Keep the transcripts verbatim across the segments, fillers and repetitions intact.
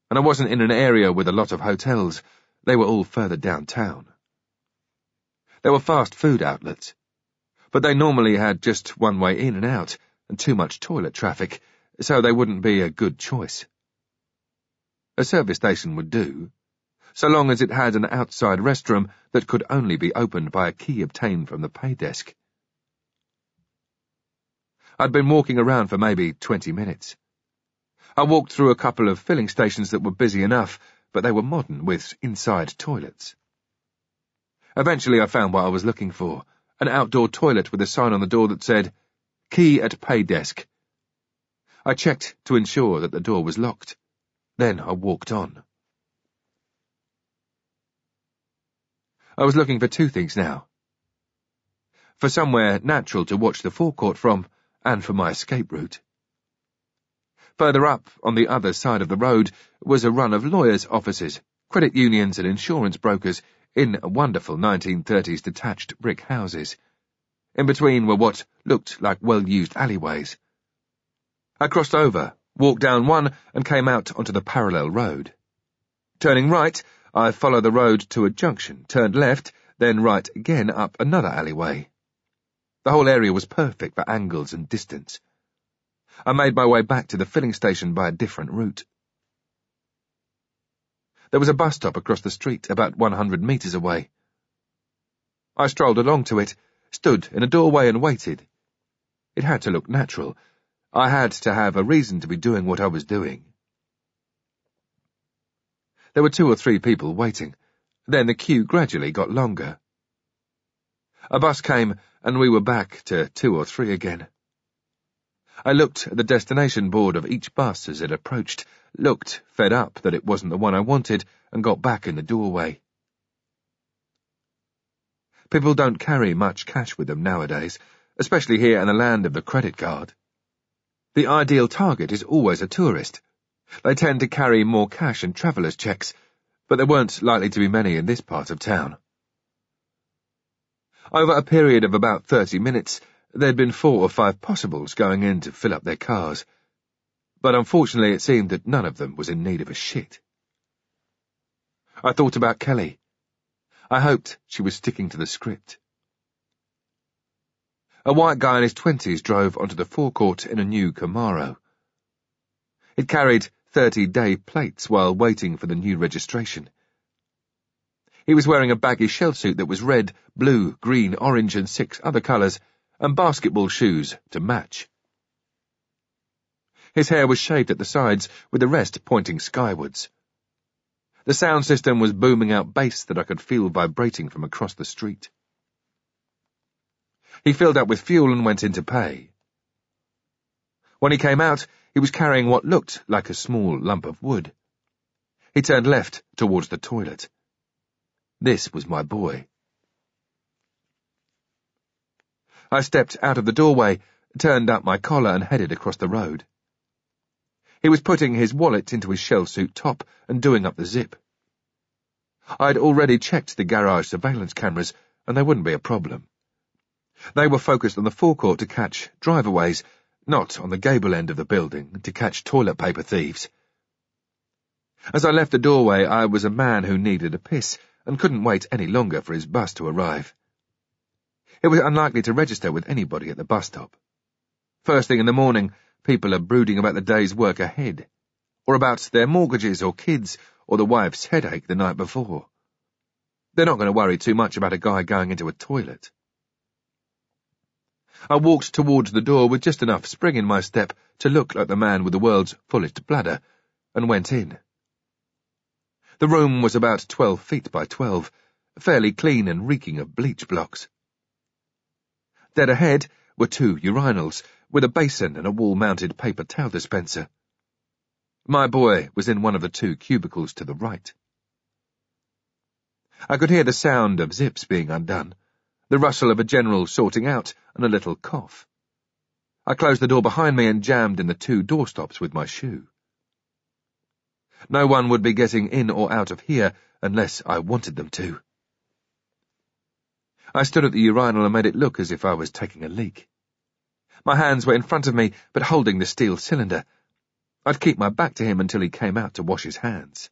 and I wasn't in an area with a lot of hotels. They were all further downtown. There were fast food outlets, but they normally had just one way in and out, and too much toilet traffic, so they wouldn't be a good choice. A service station would do, so long as it had an outside restroom that could only be opened by a key obtained from the pay desk. I'd been walking around for maybe twenty minutes. I walked through a couple of filling stations that were busy enough, but they were modern with inside toilets. Eventually I found what I was looking for, an outdoor toilet with a sign on the door that said, "Key at pay desk." I checked to ensure that the door was locked. Then I walked on. I was looking for two things now. For somewhere natural to watch the forecourt from, and for my escape route. Further up, on the other side of the road, was a run of lawyers' offices, credit unions and insurance brokers in wonderful nineteen thirties detached brick houses. In between were what looked like well-used alleyways. I crossed over, walked down one, and came out onto the parallel road. Turning right, I followed the road to a junction, turned left, then right again up another alleyway. The whole area was perfect for angles and distance. I made my way back to the filling station by a different route. There was a bus stop across the street, about one hundred metres away. I strolled along to it, stood in a doorway and waited. It had to look natural. I had to have a reason to be doing what I was doing. There were two or three people waiting. Then the queue gradually got longer. A bus came, and we were back to two or three again. I looked at the destination board of each bus as it approached, looked, fed up that it wasn't the one I wanted, and got back in the doorway. People don't carry much cash with them nowadays, especially here in the land of the credit card. The ideal target is always a tourist. They tend to carry more cash and travellers' checks, but there weren't likely to be many in this part of town. Over a period of about thirty minutes, there'd been four or five possibles going in to fill up their cars, but unfortunately it seemed that none of them was in need of a shit. I thought about Kelly. I hoped she was sticking to the script. A white guy in his twenties drove onto the forecourt in a new Camaro. It carried thirty-day plates while waiting for the new registration. He was wearing a baggy shell suit that was red, blue, green, orange and six other colours, and basketball shoes to match. His hair was shaved at the sides, with the rest pointing skywards. The sound system was booming out bass that I could feel vibrating from across the street. He filled up with fuel and went in to pay. When he came out, he was carrying what looked like a small lump of wood. He turned left towards the toilet. This was my boy. I stepped out of the doorway, turned up my collar and headed across the road. He was putting his wallet into his shell suit top and doing up the zip. I'd already checked the garage surveillance cameras, and there wouldn't be a problem. They were focused on the forecourt to catch driveaways, not on the gable end of the building to catch toilet paper thieves. As I left the doorway, I was a man who needed a piss and couldn't wait any longer for his bus to arrive. It was unlikely to register with anybody at the bus stop. First thing in the morning, people are brooding about the day's work ahead, or about their mortgages or kids or the wife's headache the night before. They're not going to worry too much about a guy going into a toilet. I walked towards the door with just enough spring in my step to look like the man with the world's fullest bladder, and went in. The room was about twelve feet by twelve, fairly clean and reeking of bleach blocks. Dead ahead were two urinals, with a basin and a wall-mounted paper towel dispenser. My boy was in one of the two cubicles to the right. I could hear the sound of zips being undone, the rustle of a general sorting out, and a little cough. I closed the door behind me and jammed in the two doorstops with my shoe. No one would be getting in or out of here unless I wanted them to. I stood at the urinal and made it look as if I was taking a leak. My hands were in front of me, but holding the steel cylinder. I'd keep my back to him until he came out to wash his hands.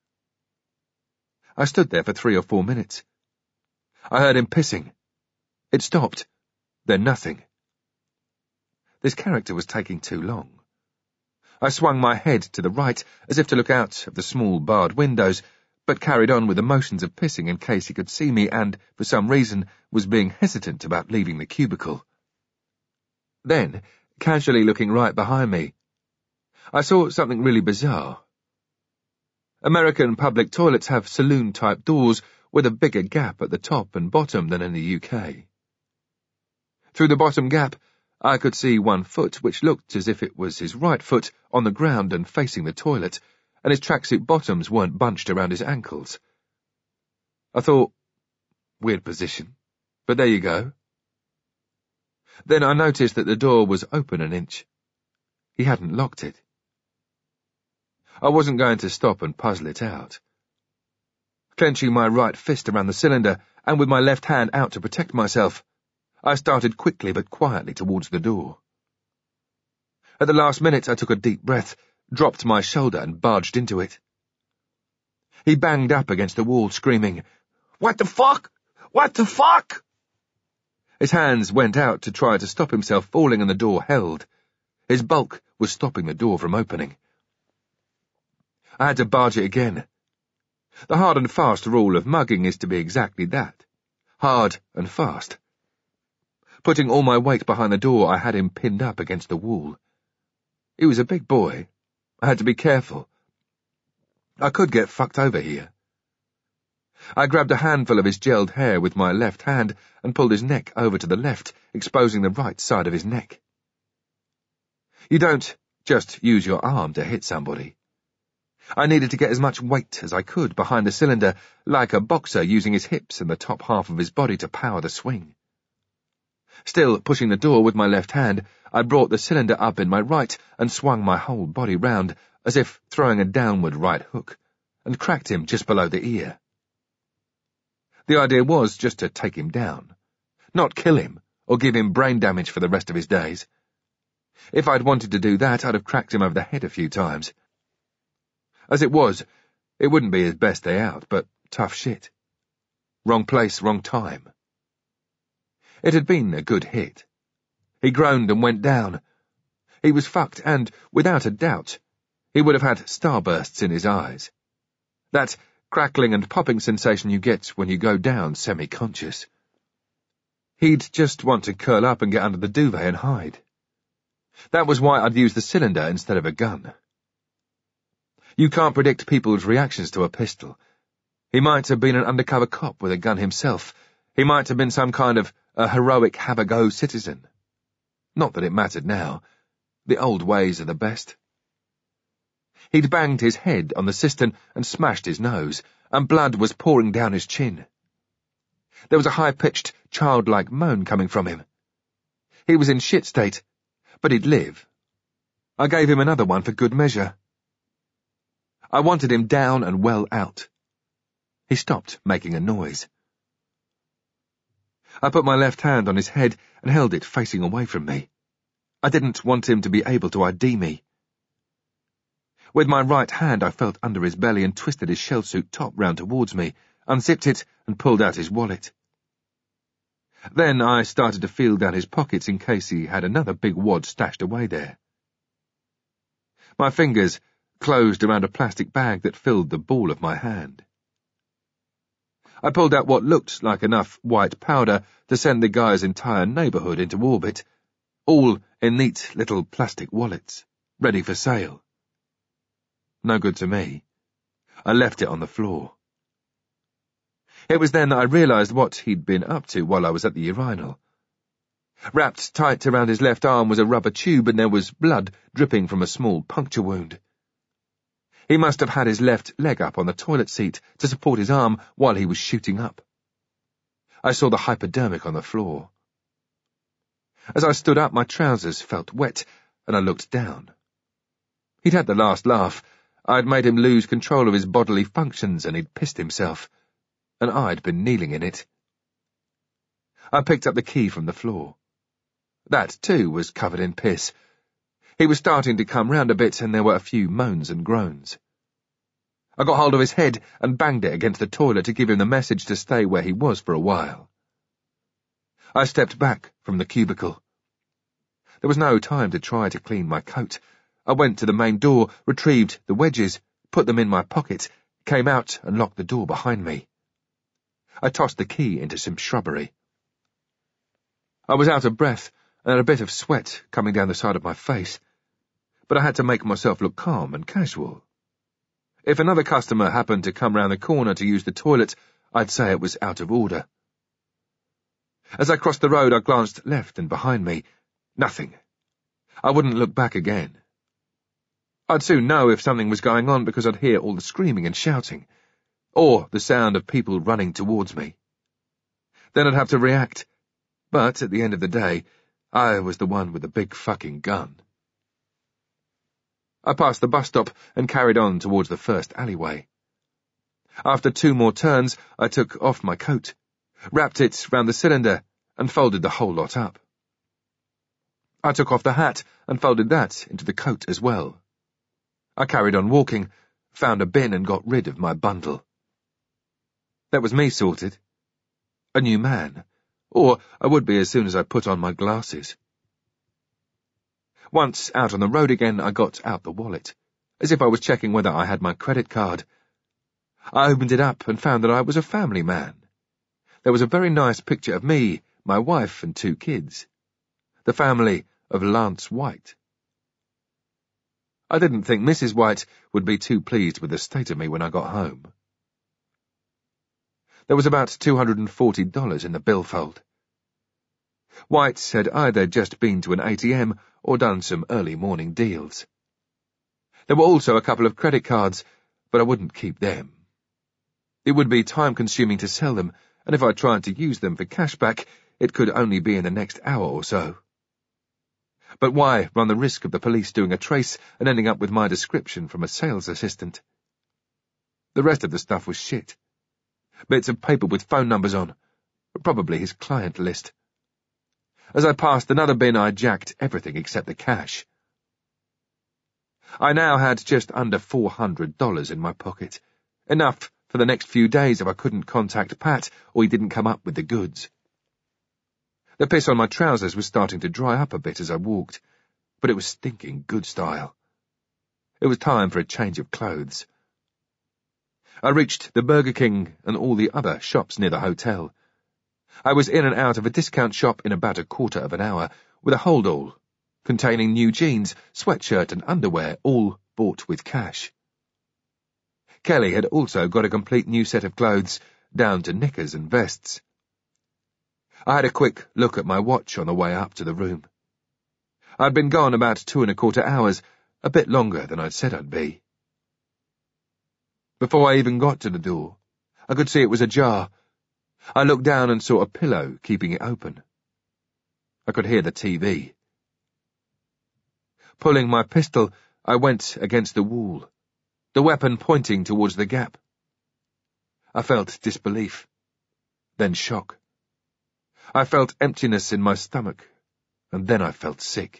I stood there for three or four minutes. I heard him pissing. It stopped, then nothing. This character was taking too long. I swung my head to the right, as if to look out of the small barred windows, but carried on with the motions of pissing in case he could see me and, for some reason, was being hesitant about leaving the cubicle. Then, casually looking right behind me, I saw something really bizarre. American public toilets have saloon-type doors with a bigger gap at the top and bottom than in the U K. Through the bottom gap, I could see one foot which looked as if it was his right foot on the ground and facing the toilet, and his tracksuit bottoms weren't bunched around his ankles. I thought, weird position, but there you go. Then I noticed that the door was open an inch. He hadn't locked it. I wasn't going to stop and puzzle it out. Clenching my right fist around the cylinder, and with my left hand out to protect myself, I started quickly but quietly towards the door. At the last minute I took a deep breath, dropped my shoulder and barged into it. He banged up against the wall, screaming, "What the fuck? What the fuck?" His hands went out to try to stop himself falling and the door held. His bulk was stopping the door from opening. I had to barge it again. The hard and fast rule of mugging is to be exactly that. Hard and fast. Putting all my weight behind the door, I had him pinned up against the wall. He was a big boy. I had to be careful. I could get fucked over here. I grabbed a handful of his gelled hair with my left hand and pulled his neck over to the left, exposing the right side of his neck. You don't just use your arm to hit somebody. I needed to get as much weight as I could behind the cylinder, like a boxer using his hips and the top half of his body to power the swing. Still pushing the door with my left hand, I brought the cylinder up in my right and swung my whole body round, as if throwing a downward right hook, and cracked him just below the ear. The idea was just to take him down, not kill him or give him brain damage for the rest of his days. If I'd wanted to do that, I'd have cracked him over the head a few times. As it was, it wouldn't be his best day out, but tough shit. Wrong place, wrong time. It had been a good hit. He groaned and went down. He was fucked and, without a doubt, he would have had starbursts in his eyes. That crackling and popping sensation you get when you go down semi-conscious. He'd just want to curl up and get under the duvet and hide. That was why I'd used the cylinder instead of a gun. You can't predict people's reactions to a pistol. He might have been an undercover cop with a gun himself. He might have been some kind of a heroic have-a-go citizen. Not that it mattered now. The old ways are the best. He'd banged his head on the cistern and smashed his nose, and blood was pouring down his chin. There was a high-pitched, childlike moan coming from him. He was in shit state, but he'd live. I gave him another one for good measure. I wanted him down and well out. He stopped making a noise. I put my left hand on his head and held it facing away from me. I didn't want him to be able to I D me. With my right hand I felt under his belly and twisted his shell suit top round towards me, unzipped it and pulled out his wallet. Then I started to feel down his pockets in case he had another big wad stashed away there. My fingers closed around a plastic bag that filled the ball of my hand. I pulled out what looked like enough white powder to send the guy's entire neighbourhood into orbit, all in neat little plastic wallets, ready for sale. No good to me. I left it on the floor. It was then that I realised what he'd been up to while I was at the urinal. Wrapped tight around his left arm was a rubber tube and there was blood dripping from a small puncture wound. He must have had his left leg up on the toilet seat to support his arm while he was shooting up. I saw the hypodermic on the floor. As I stood up, my trousers felt wet, and I looked down. He'd had the last laugh. I'd made him lose control of his bodily functions, and he'd pissed himself, and I'd been kneeling in it. I picked up the key from the floor. That, too, was covered in piss. He was starting to come round a bit, and there were a few moans and groans. I got hold of his head and banged it against the toilet to give him the message to stay where he was for a while. I stepped back from the cubicle. There was no time to try to clean my coat. I went to the main door, retrieved the wedges, put them in my pocket, came out and locked the door behind me. I tossed the key into some shrubbery. I was out of breath and had a bit of sweat coming down the side of my face, but I had to make myself look calm and casual. If another customer happened to come round the corner to use the toilet, I'd say it was out of order. As I crossed the road, I glanced left and behind me. Nothing. I wouldn't look back again. I'd soon know if something was going on because I'd hear all the screaming and shouting, or the sound of people running towards me. Then I'd have to react. But at the end of the day, I was the one with the big fucking gun. I passed the bus stop and carried on towards the first alleyway. After two more turns, I took off my coat, wrapped it round the cylinder, and folded the whole lot up. I took off the hat and folded that into the coat as well. I carried on walking, found a bin and got rid of my bundle. That was me sorted. A new man. Or I would be as soon as I put on my glasses. Once out on the road again, I got out the wallet, as if I was checking whether I had my credit card. I opened it up and found that I was a family man. There was a very nice picture of me, my wife and two kids. The family of Lance White. I didn't think Missus White would be too pleased with the state of me when I got home. There was about two hundred and forty dollars in the billfold. White had either just been to an A T M or done some early morning deals. There were also a couple of credit cards, but I wouldn't keep them. It would be time-consuming to sell them, and if I tried to use them for cashback, it could only be in the next hour or so. But why run the risk of the police doing a trace and ending up with my description from a sales assistant? The rest of the stuff was shit. Bits of paper with phone numbers on, probably his client list. As I passed another bin, I jacked everything except the cash. I now had just under four hundred dollars in my pocket, enough for the next few days if I couldn't contact Pat or he didn't come up with the goods. The piss on my trousers was starting to dry up a bit as I walked, but it was stinking good style. It was time for a change of clothes. I reached the Burger King and all the other shops near the hotel. I was in and out of a discount shop in about a quarter of an hour, with a hold-all, containing new jeans, sweatshirt and underwear, all bought with cash. Kelly had also got a complete new set of clothes, down to knickers and vests. I had a quick look at my watch on the way up to the room. I'd been gone about two and a quarter hours, a bit longer than I'd said I'd be. Before I even got to the door, I could see it was ajar. I looked down and saw a pillow keeping it open. I could hear the T V. Pulling my pistol, I went against the wall, the weapon pointing towards the gap. I felt disbelief, then shock. I felt emptiness in my stomach, and then I felt sick.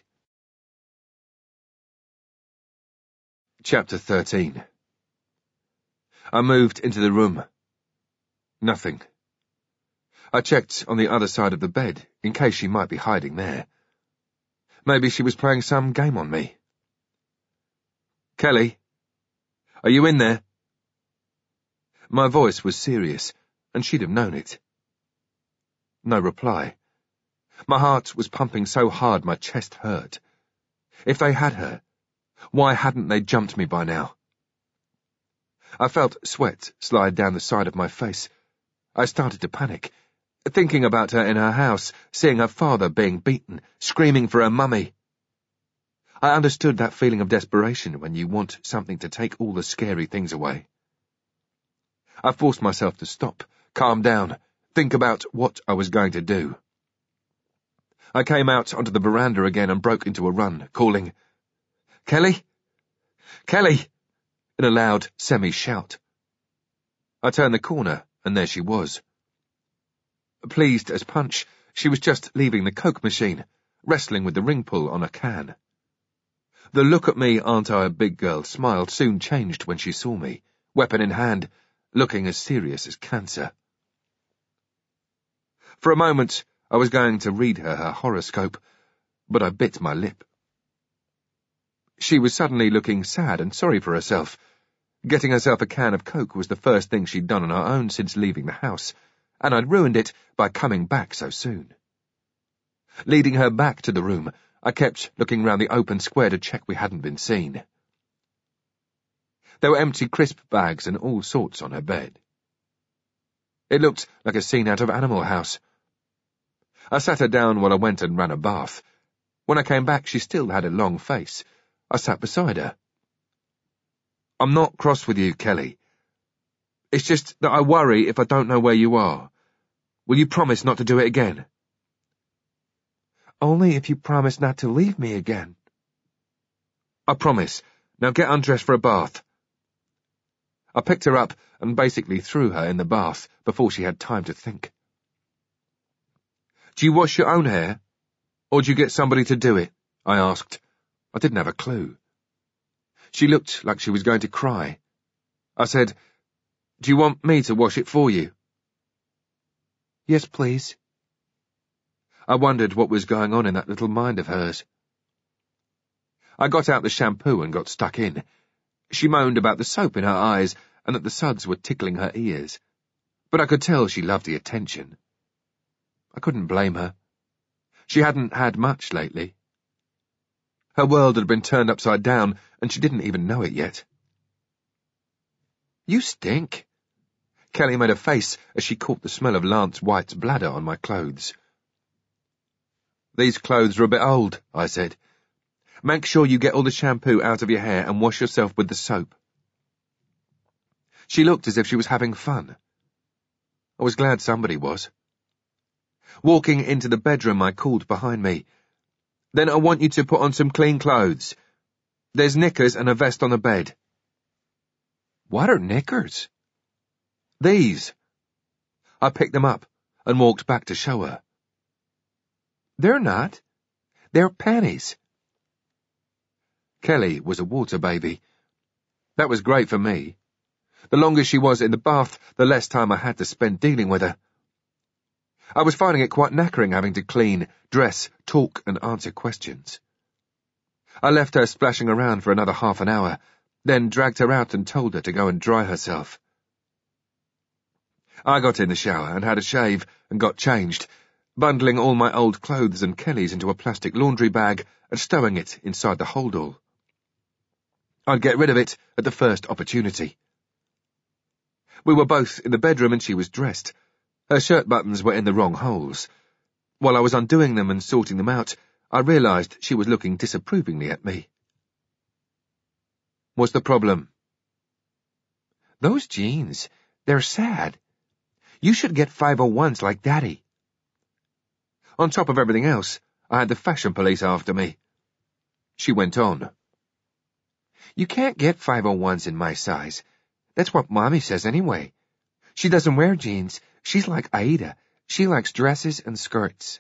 Chapter thirteen. I moved into the room. Nothing. I checked on the other side of the bed, in case she might be hiding there. Maybe she was playing some game on me. Kelly? Are you in there? My voice was serious, and she'd have known it. No reply. My heart was pumping so hard my chest hurt. If they had her, why hadn't they jumped me by now? I felt sweat slide down the side of my face. I started to panic, thinking about her in her house, seeing her father being beaten, screaming for her mummy. I understood that feeling of desperation when you want something to take all the scary things away. I forced myself to stop, calm down, think about what I was going to do. I came out onto the veranda again and broke into a run, calling, "Kelly? Kelly!" in a loud semi-shout. I turned the corner, and there she was. Pleased as punch, she was just leaving the Coke machine, wrestling with the ring pull on a can. The look at me, aren't I a big girl smile soon changed when she saw me, weapon in hand, looking as serious as cancer. For a moment, I was going to read her her horoscope, but I bit my lip. She was suddenly looking sad and sorry for herself. Getting herself a can of Coke was the first thing she'd done on her own since leaving the house, and I'd ruined it by coming back so soon. Leading her back to the room, I kept looking round the open square to check we hadn't been seen. There were empty crisp bags and all sorts on her bed. It looked like a scene out of Animal House. I sat her down while I went and ran a bath. When I came back, she still had a long face. I sat beside her. "I'm not cross with you, Kelly. It's just that I worry if I don't know where you are. Will you promise not to do it again?" "Only if you promise not to leave me again." "I promise. Now get undressed for a bath." I picked her up and basically threw her in the bath before she had time to think. "Do you wash your own hair? Or do you get somebody to do it?" I asked. I didn't have a clue. She looked like she was going to cry. I said, "Do you want me to wash it for you?" "Yes, please." I wondered what was going on in that little mind of hers. I got out the shampoo and got stuck in. She moaned about the soap in her eyes and that the suds were tickling her ears, but I could tell she loved the attention. I couldn't blame her. She hadn't had much lately. Her world had been turned upside down, and she didn't even know it yet. "You stink." Kelly made a face as she caught the smell of Lance White's bladder on my clothes. "These clothes are a bit old," I said. "Make sure you get all the shampoo out of your hair and wash yourself with the soap." She looked as if she was having fun. I was glad somebody was. Walking into the bedroom, I called behind me, "Then I want you to put on some clean clothes. There's knickers and a vest on the bed." "What are knickers?" "These." I picked them up and walked back to show her. "They're not. They're panties." Kelly was a water baby. That was great for me. The longer she was in the bath, the less time I had to spend dealing with her. I was finding it quite knackering having to clean, dress, talk, and answer questions. I left her splashing around for another half an hour, then dragged her out and told her to go and dry herself. I got in the shower and had a shave and got changed, bundling all my old clothes and Kelly's into a plastic laundry bag and stowing it inside the holdall. I'd get rid of it at the first opportunity. We were both in the bedroom and she was dressed. Her shirt buttons were in the wrong holes. While I was undoing them and sorting them out, I realized she was looking disapprovingly at me. "What's the problem?" "Those jeans, they're sad. You should get five oh ones like Daddy." On top of everything else, I had the fashion police after me. She went on. "You can't get five oh ones in my size. That's what Mommy says anyway. She doesn't wear jeans. She's like Aida. She likes dresses and skirts."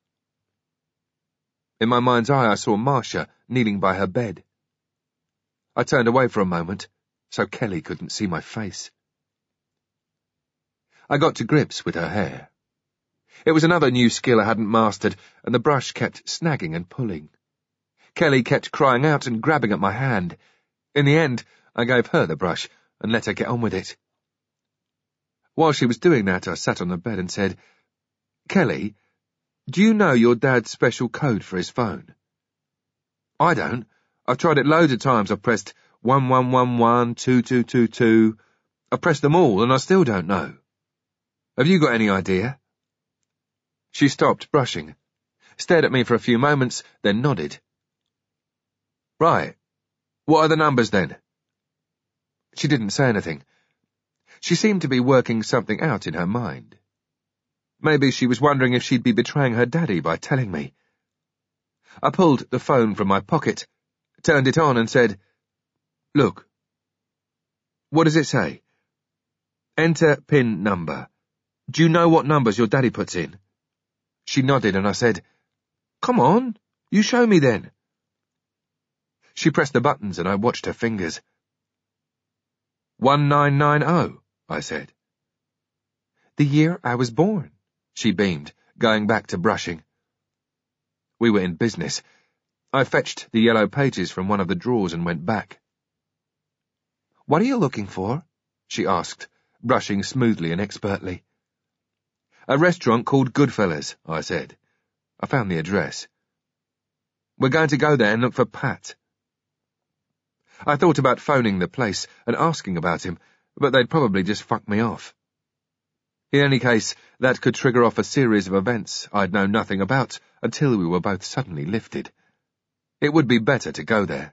In my mind's eye, I saw Marcia kneeling by her bed. I turned away for a moment, so Kelly couldn't see my face. I got to grips with her hair. It was another new skill I hadn't mastered, and the brush kept snagging and pulling. Kelly kept crying out and grabbing at my hand. In the end, I gave her the brush and let her get on with it. While she was doing that, I sat on the bed and said, "Kelly, do you know your dad's special code for his phone?" "I don't. I've tried it loads of times. I've pressed one one one one, two two two two. I've pressed them all and I still don't know. Have you got any idea?" She stopped brushing, stared at me for a few moments, then nodded. "Right. What are the numbers then?" She didn't say anything. She seemed to be working something out in her mind. Maybe she was wondering if she'd be betraying her daddy by telling me. I pulled the phone from my pocket, turned it on and said, "Look." "What does it say?" "Enter PIN number. Do you know what numbers your daddy puts in?" She nodded and I said, "Come on, you show me then." She pressed the buttons and I watched her fingers. one nine nine zero, I said. The year I was born, she beamed, going back to brushing. We were in business. I fetched the yellow pages from one of the drawers and went back. What are you looking for? She asked, brushing smoothly and expertly. A restaurant called Goodfellas, I said. I found the address. We're going to go there and look for Pat. I thought about phoning the place and asking about him, but they'd probably just fuck me off. In any case, that could trigger off a series of events I'd known nothing about until we were both suddenly lifted. It would be better to go there.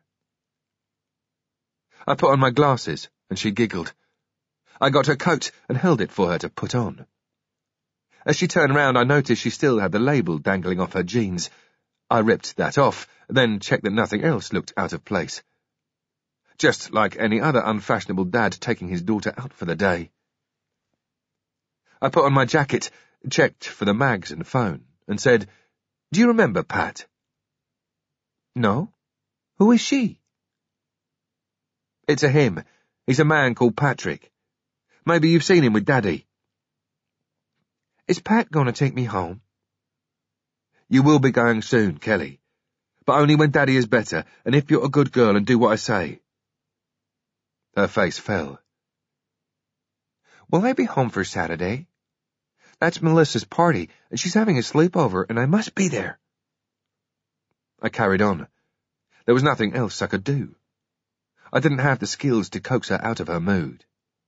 I put on my glasses, and she giggled. I got her coat and held it for her to put on. As she turned round, I noticed she still had the label dangling off her jeans. I ripped that off, then checked that nothing else looked out of place. Just like any other unfashionable dad taking his daughter out for the day. I put on my jacket, checked for the mags and phone, and said, "Do you remember Pat?" "No. Who is she?" "It's a him. He's a man called Patrick. Maybe you've seen him with Daddy." "Is Pat going to take me home?" "You will be going soon, Kelly. But only when Daddy is better, and if you're a good girl and do what I say." Her face fell. "Will I be home for Saturday? That's Melissa's party, and she's having a sleepover, and I must be there." I carried on. There was nothing else I could do. I didn't have the skills to coax her out of her mood.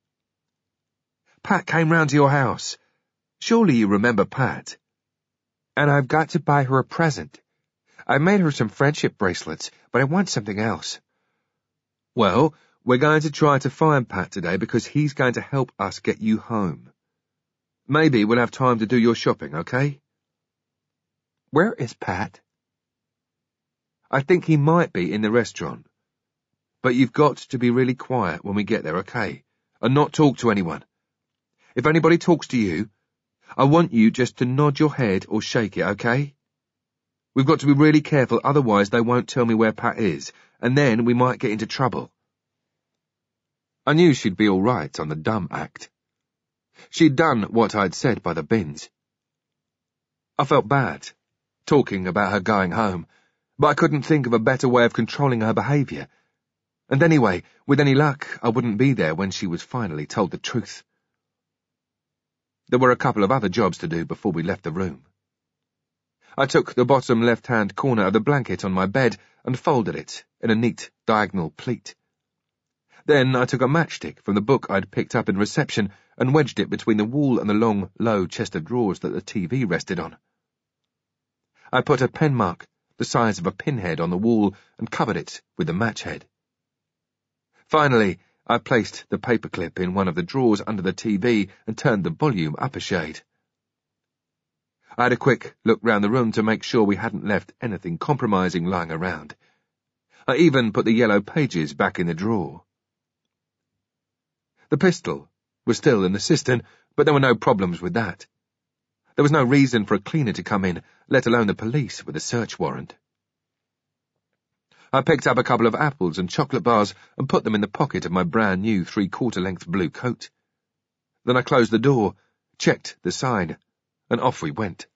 "Pat came round to your house. Surely you remember Pat." "And I've got to buy her a present. I made her some friendship bracelets, but I want something else." "Well, we're going to try to find Pat today because he's going to help us get you home. Maybe we'll have time to do your shopping, okay?" "Where is Pat?" "I think he might be in the restaurant. But you've got to be really quiet when we get there, okay? And not talk to anyone. If anybody talks to you, I want you just to nod your head or shake it, okay? We've got to be really careful, otherwise they won't tell me where Pat is, and then we might get into trouble." I knew she'd be all right on the dumb act. She'd done what I'd said by the bins. I felt bad, talking about her going home, but I couldn't think of a better way of controlling her behaviour. And anyway, with any luck, I wouldn't be there when she was finally told the truth. There were a couple of other jobs to do before we left the room. I took the bottom left-hand corner of the blanket on my bed and folded it in a neat diagonal pleat. Then I took a matchstick from the book I'd picked up in reception and wedged it between the wall and the long, low chest of drawers that the T V rested on. I put a pen mark the size of a pinhead on the wall and covered it with the match head. Finally, I placed the paperclip in one of the drawers under the T V and turned the volume up a shade. I had a quick look round the room to make sure we hadn't left anything compromising lying around. I even put the yellow pages back in the drawer. The pistol was still in the cistern, but there were no problems with that. There was no reason for a cleaner to come in, let alone the police with a search warrant. I picked up a couple of apples and chocolate bars and put them in the pocket of my brand new three-quarter-length blue coat. Then I closed the door, checked the sign, and off we went.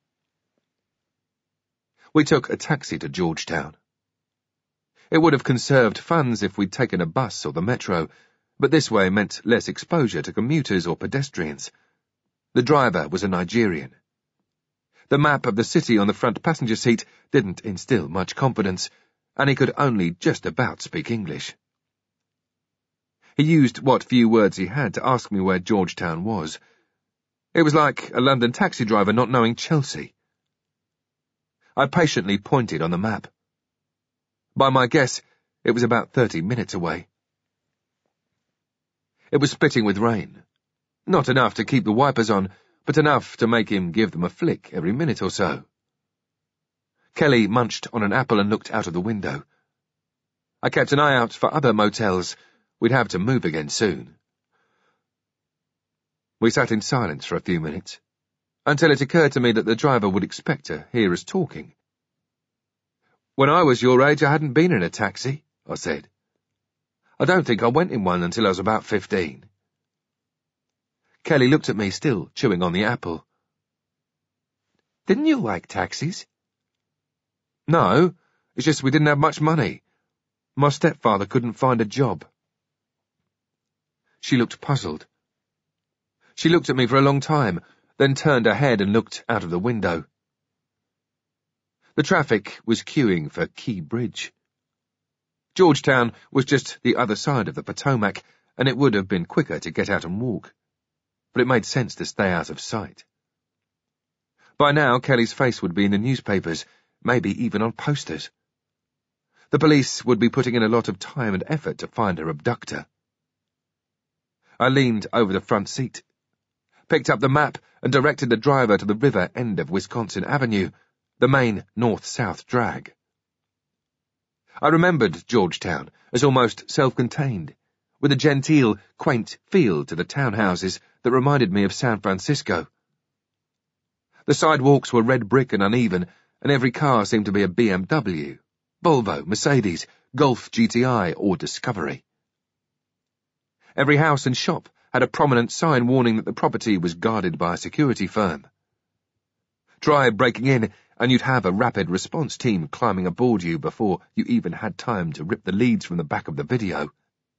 We took a taxi to Georgetown. It would have conserved funds if we'd taken a bus or the metro, but this way meant less exposure to commuters or pedestrians. The driver was a Nigerian. The map of the city on the front passenger seat didn't instill much confidence, and he could only just about speak English. He used what few words he had to ask me where Georgetown was. It was like a London taxi driver not knowing Chelsea. I patiently pointed on the map. By my guess, it was about thirty minutes away. It was spitting with rain. Not enough to keep the wipers on, but enough to make him give them a flick every minute or so. Kelly munched on an apple and looked out of the window. I kept an eye out for other motels. We'd have to move again soon. We sat in silence for a few minutes, until it occurred to me that the driver would expect to hear us talking. "When I was your age, I hadn't been in a taxi," I said. I don't think I went in one until I was about fifteen. Kelly looked at me, still chewing on the apple. Didn't you like taxis? No, it's just we didn't have much money. My stepfather couldn't find a job. She looked puzzled. She looked at me for a long time, then turned her head and looked out of the window. The traffic was queuing for Key Bridge. Georgetown was just the other side of the Potomac, and it would have been quicker to get out and walk. But it made sense to stay out of sight. By now, Kelly's face would be in the newspapers, maybe even on posters. The police would be putting in a lot of time and effort to find her abductor. I leaned over the front seat, picked up the map and directed the driver to the river end of Wisconsin Avenue, the main north-south drag. I remembered Georgetown as almost self-contained, with a genteel, quaint feel to the townhouses that reminded me of San Francisco. The sidewalks were red brick and uneven, and every car seemed to be a B M W, Volvo, Mercedes, Golf G T I, or Discovery. Every house and shop had a prominent sign warning that the property was guarded by a security firm. Try breaking in, and you'd have a rapid response team climbing aboard you before you even had time to rip the leads from the back of the video.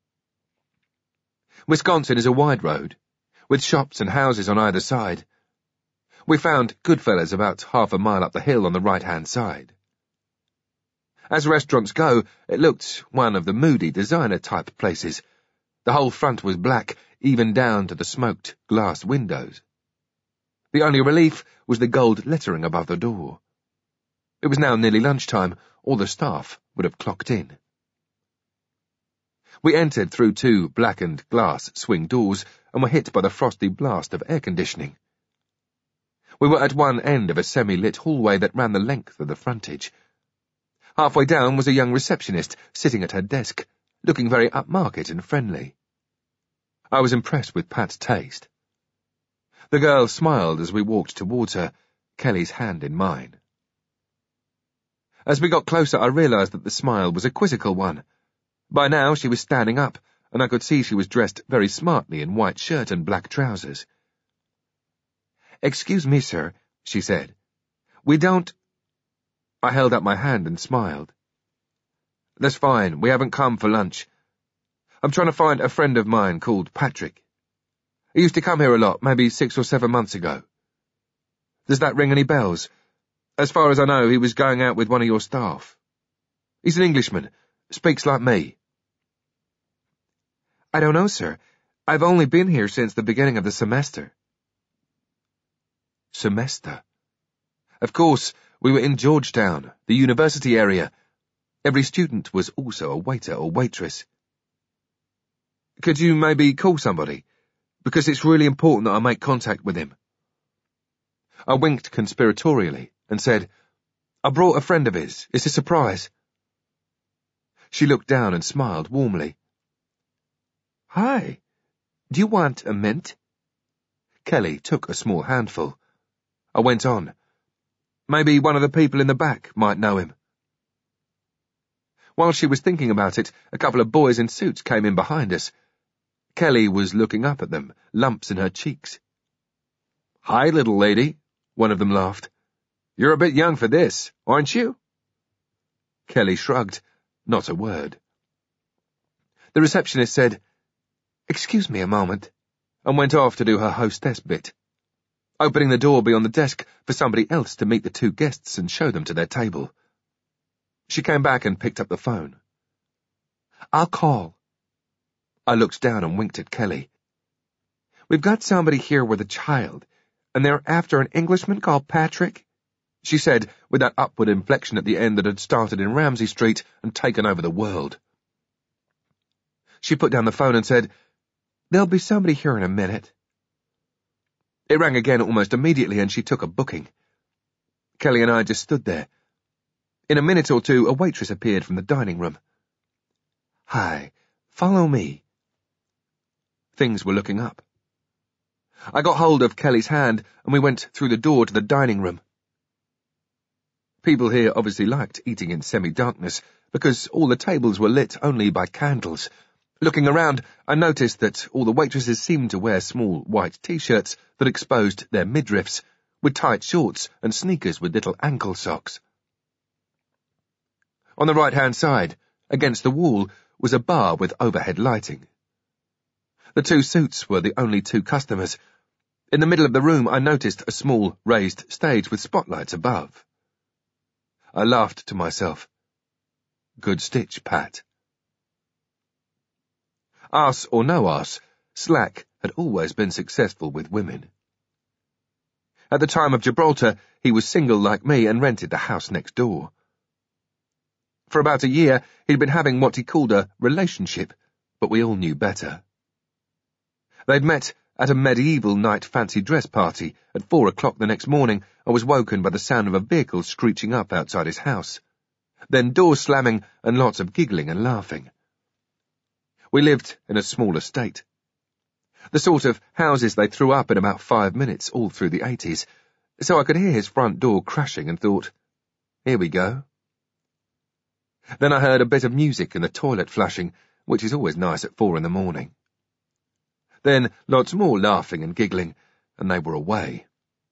Wisconsin is a wide road, with shops and houses on either side. We found Goodfellas about half a mile up the hill on the right-hand side. As restaurants go, it looked one of the moody designer-type places. The whole front was black, even down to the smoked glass windows. The only relief was the gold lettering above the door. It was now nearly lunchtime. All the staff would have clocked in. We entered through two blackened glass swing doors and were hit by the frosty blast of air conditioning. We were at one end of a semi-lit hallway that ran the length of the frontage. Halfway down was a young receptionist sitting at her desk, looking very upmarket and friendly. I was impressed with Pat's taste. The girl smiled as we walked towards her, Kelly's hand in mine. As we got closer, I realized that the smile was a quizzical one. By now she was standing up, and I could see she was dressed very smartly in white shirt and black trousers. "Excuse me, sir," she said. "We don't—" I held out my hand and smiled. "That's fine. We haven't come for lunch. I'm trying to find a friend of mine called Patrick. He used to come here a lot, maybe six or seven months ago. Does that ring any bells? As far as I know, he was going out with one of your staff. He's an Englishman, speaks like me." "I don't know, sir. I've only been here since the beginning of the semester." Semester? Of course, we were in Georgetown, the university area. Every student was also a waiter or waitress. "Could you maybe call somebody? Because it's really important that I make contact with him." I winked conspiratorially and said, "I brought a friend of his. It's a surprise." She looked down and smiled warmly. "Hi. Do you want a mint?" Kelly took a small handful. I went on. "Maybe one of the people in the back might know him." While she was thinking about it, a couple of boys in suits came in behind us. Kelly was looking up at them, lumps in her cheeks. "Hi, little lady," one of them laughed. "You're a bit young for this, aren't you?" Kelly shrugged. Not a word. The receptionist said, "Excuse me a moment," and went off to do her hostess bit, opening the door beyond the desk for somebody else to meet the two guests and show them to their table. She came back and picked up the phone. "I'll call." I looked down and winked at Kelly. "We've got somebody here with a child, and they're after an Englishman called Patrick," she said with that upward inflection at the end that had started in Ramsey Street and taken over the world. She put down the phone and said, "There'll be somebody here in a minute." It rang again almost immediately, and she took a booking. Kelly and I just stood there. In a minute or two, a waitress appeared from the dining room. "Hi, follow me." Things were looking up. I got hold of Kelly's hand, and we went through the door to the dining room. People here obviously liked eating in semi-darkness, because all the tables were lit only by candles. Looking around, I noticed that all the waitresses seemed to wear small white t-shirts that exposed their midriffs, with tight shorts and sneakers with little ankle socks. On the right-hand side, against the wall, was a bar with overhead lighting. The two suits were the only two customers. In the middle of the room, I noticed a small, raised stage with spotlights above. I laughed to myself. Good stitch, Pat. Arse or no arse, Slack had always been successful with women. At the time of Gibraltar, he was single like me and rented the house next door. For about a year, he'd been having what he called a relationship, but we all knew better. They'd met at a medieval night fancy dress party at four o'clock the next morning and was woken by the sound of a vehicle screeching up outside his house. Then doors slamming and lots of giggling and laughing. We lived in a small estate. The sort of houses they threw up in about five minutes all through the eighties, so I could hear his front door crashing and thought, here we go. Then I heard a bit of music and the toilet flushing, which is always nice at four in the morning. Then lots more laughing and giggling, and they were away.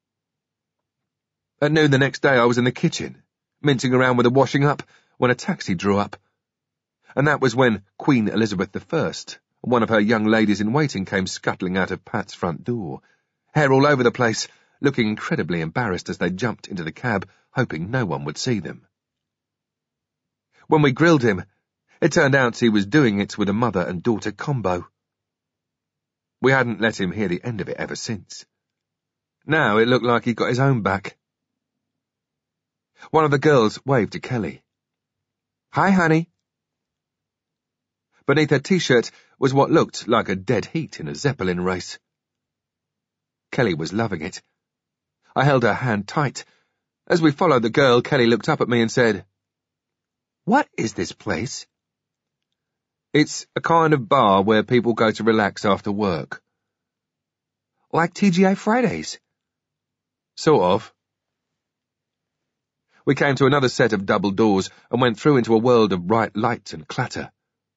At noon the next day I was in the kitchen, mincing around with the washing up, when a taxi drew up. And that was when Queen Elizabeth the First, one of her young ladies in waiting, came scuttling out of Pat's front door, hair all over the place, looking incredibly embarrassed as they jumped into the cab, hoping no one would see them. When we grilled him, it turned out he was doing it with a mother and daughter combo. We hadn't let him hear the end of it ever since. Now it looked like he'd got his own back. One of the girls waved to Kelly. Hi, honey. Beneath her t-shirt was what looked like a dead heat in a Zeppelin race. Kelly was loving it. I held her hand tight. As we followed the girl, Kelly looked up at me and said, What is this place? It's a kind of bar where people go to relax after work. Like T G I Fridays? Sort of. We came to another set of double doors and went through into a world of bright light and clatter.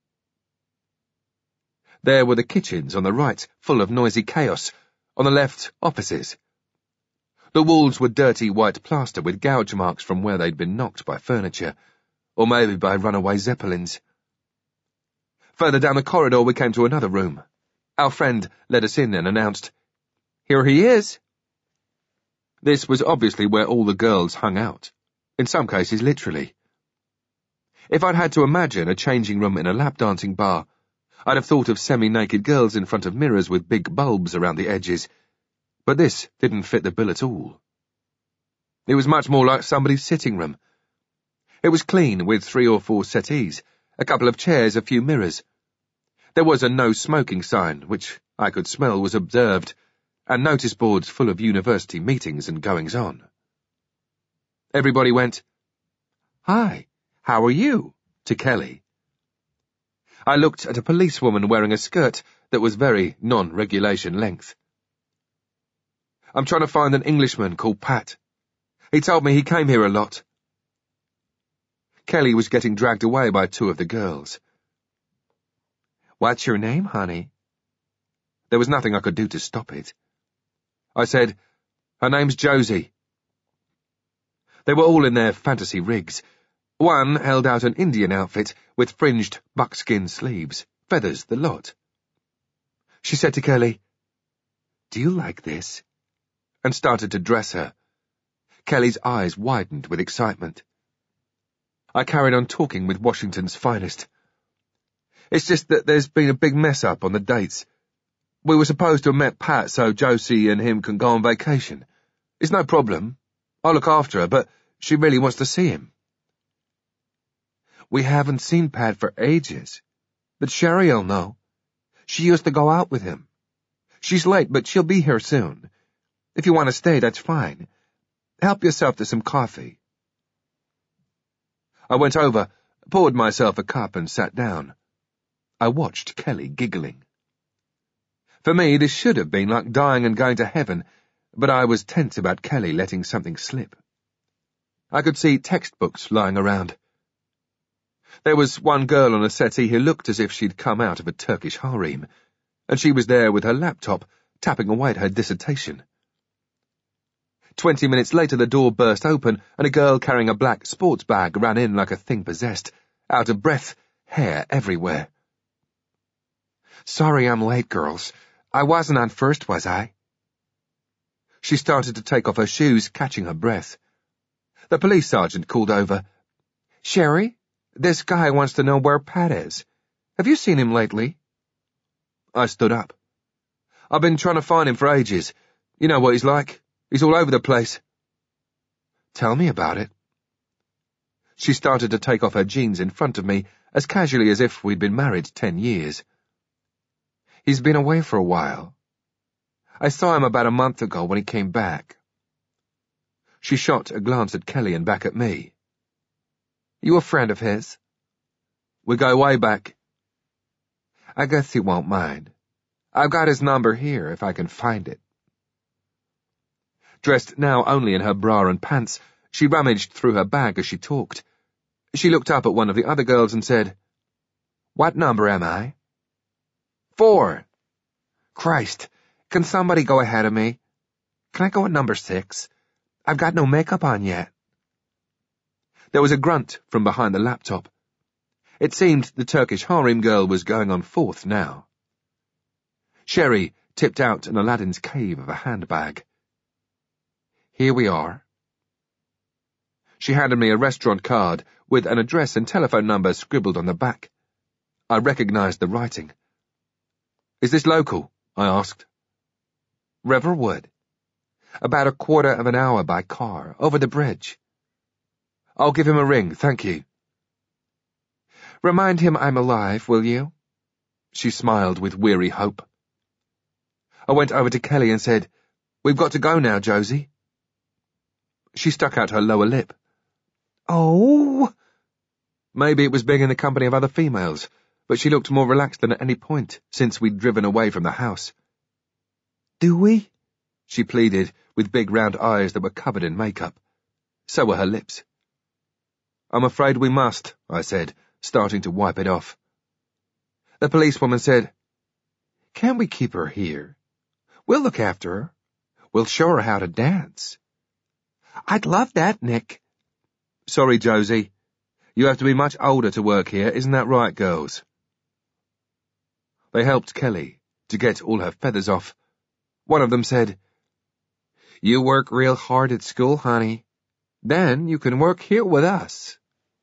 There were the kitchens on the right, full of noisy chaos. On the left, offices. The walls were dirty white plaster with gouge marks from where they'd been knocked by furniture, or maybe by runaway Zeppelins. Further down the corridor we came to another room. Our friend led us in and announced, Here he is. This was obviously where all the girls hung out, in some cases literally. If I'd had to imagine a changing room in a lap-dancing bar, I'd have thought of semi-naked girls in front of mirrors with big bulbs around the edges, but this didn't fit the bill at all. It was much more like somebody's sitting room. It was clean, with three or four settees, a couple of chairs, a few mirrors. There was a no smoking sign, which I could smell was observed, and notice boards full of university meetings and goings-on. Everybody went, Hi, how are you? To Kelly. I looked at a policewoman wearing a skirt that was very non-regulation length. I'm trying to find an Englishman called Pat. He told me he came here a lot. Kelly was getting dragged away by two of the girls. What's your name, honey? There was nothing I could do to stop it. I said, Her name's Josie. They were all in their fantasy rigs. One held out an Indian outfit with fringed buckskin sleeves, feathers, the lot. She said to Kelly, Do you like this? And started to dress her. Kelly's eyes widened with excitement. I carried on talking with Washington's finest. It's just that there's been a big mess-up on the dates. We were supposed to have met Pat so Josie and him can go on vacation. It's no problem. I'll look after her, but she really wants to see him. We haven't seen Pat for ages, but Sherry'll know. She used to go out with him. She's late, but she'll be here soon. If you want to stay, that's fine. Help yourself to some coffee. I went over, poured myself a cup and sat down. I watched Kelly giggling. For me, this should have been like dying and going to heaven, but I was tense about Kelly letting something slip. I could see textbooks lying around. There was one girl on a settee who looked as if she'd come out of a Turkish harem, and she was there with her laptop, tapping away at her dissertation. Twenty minutes later the door burst open, and a girl carrying a black sports bag ran in like a thing possessed, out of breath, hair everywhere. "Sorry I'm late, girls. I wasn't on first, was I?" She started to take off her shoes, catching her breath. The police sergeant called over. "Sherry, this guy wants to know where Pat is. Have you seen him lately?" I stood up. "I've been trying to find him for ages. You know what he's like. He's all over the place." "Tell me about it." She started to take off her jeans in front of me, as casually as if we'd been married ten years. "He's been away for a while. I saw him about a month ago when he came back." She shot a glance at Kelly and back at me. "You a friend of his?" "We go way back." "I guess he won't mind. I've got his number here if I can find it." Dressed now only in her bra and pants, she rummaged through her bag as she talked. She looked up at one of the other girls and said, "What number am I?" "Four." "Christ, can somebody go ahead of me? Can I go at number six? I've got no makeup on yet." There was a grunt from behind the laptop. It seemed the Turkish harem girl was going on fourth now. Sherry tipped out an Aladdin's cave of a handbag. "Here we are." She handed me a restaurant card with an address and telephone number scribbled on the back. I recognized the writing. "Is this local?" I asked. "Riverwood. About a quarter of an hour by car, over the bridge." "I'll give him a ring, thank you." "Remind him I'm alive, will you?" She smiled with weary hope. I went over to Kelly and said, "We've got to go now, Josie." She stuck out her lower lip. "Oh!" Maybe it was being in the company of other females, but she looked more relaxed than at any point since we'd driven away from the house. "Do we?" she pleaded, with big round eyes that were covered in makeup. So were her lips. "I'm afraid we must," I said, starting to wipe it off. The policewoman said, "Can't we keep her here? We'll look after her. We'll show her how to dance." "I'd love that, Nick." "Sorry, Josie. You have to be much older to work here, isn't that right, girls?" They helped Kelly to get all her feathers off. One of them said, "You work real hard at school, honey. Then you can work here with us."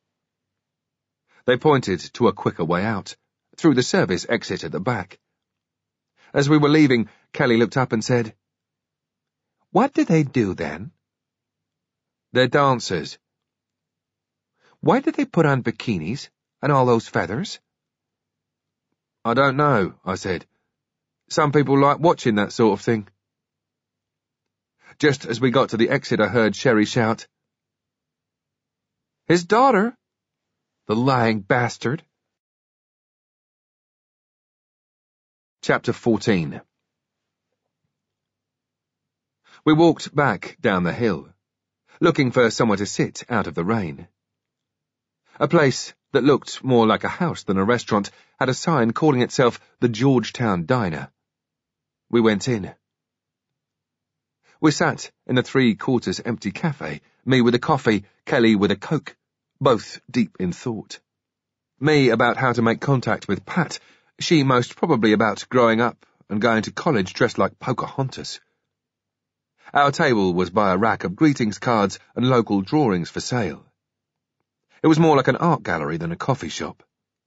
They pointed to a quicker way out, through the service exit at the back. As we were leaving, Kelly looked up and said, "What do they do then?" "They're dancers." "Why do they put on bikinis and all those feathers?" "I don't know," I said. "Some people like watching that sort of thing." Just as we got to the exit, I heard Sherry shout, "His daughter! The lying bastard!" Chapter fourteen. We walked back down the hill, looking for somewhere to sit out of the rain. A place that looked more like a house than a restaurant had a sign calling itself the Georgetown Diner. We went in. We sat in a three-quarters empty cafe, me with a coffee, Kelly with a Coke, both deep in thought. Me about how to make contact with Pat, she most probably about growing up and going to college dressed like Pocahontas. Our table was by a rack of greetings cards and local drawings for sale. It was more like an art gallery than a coffee shop.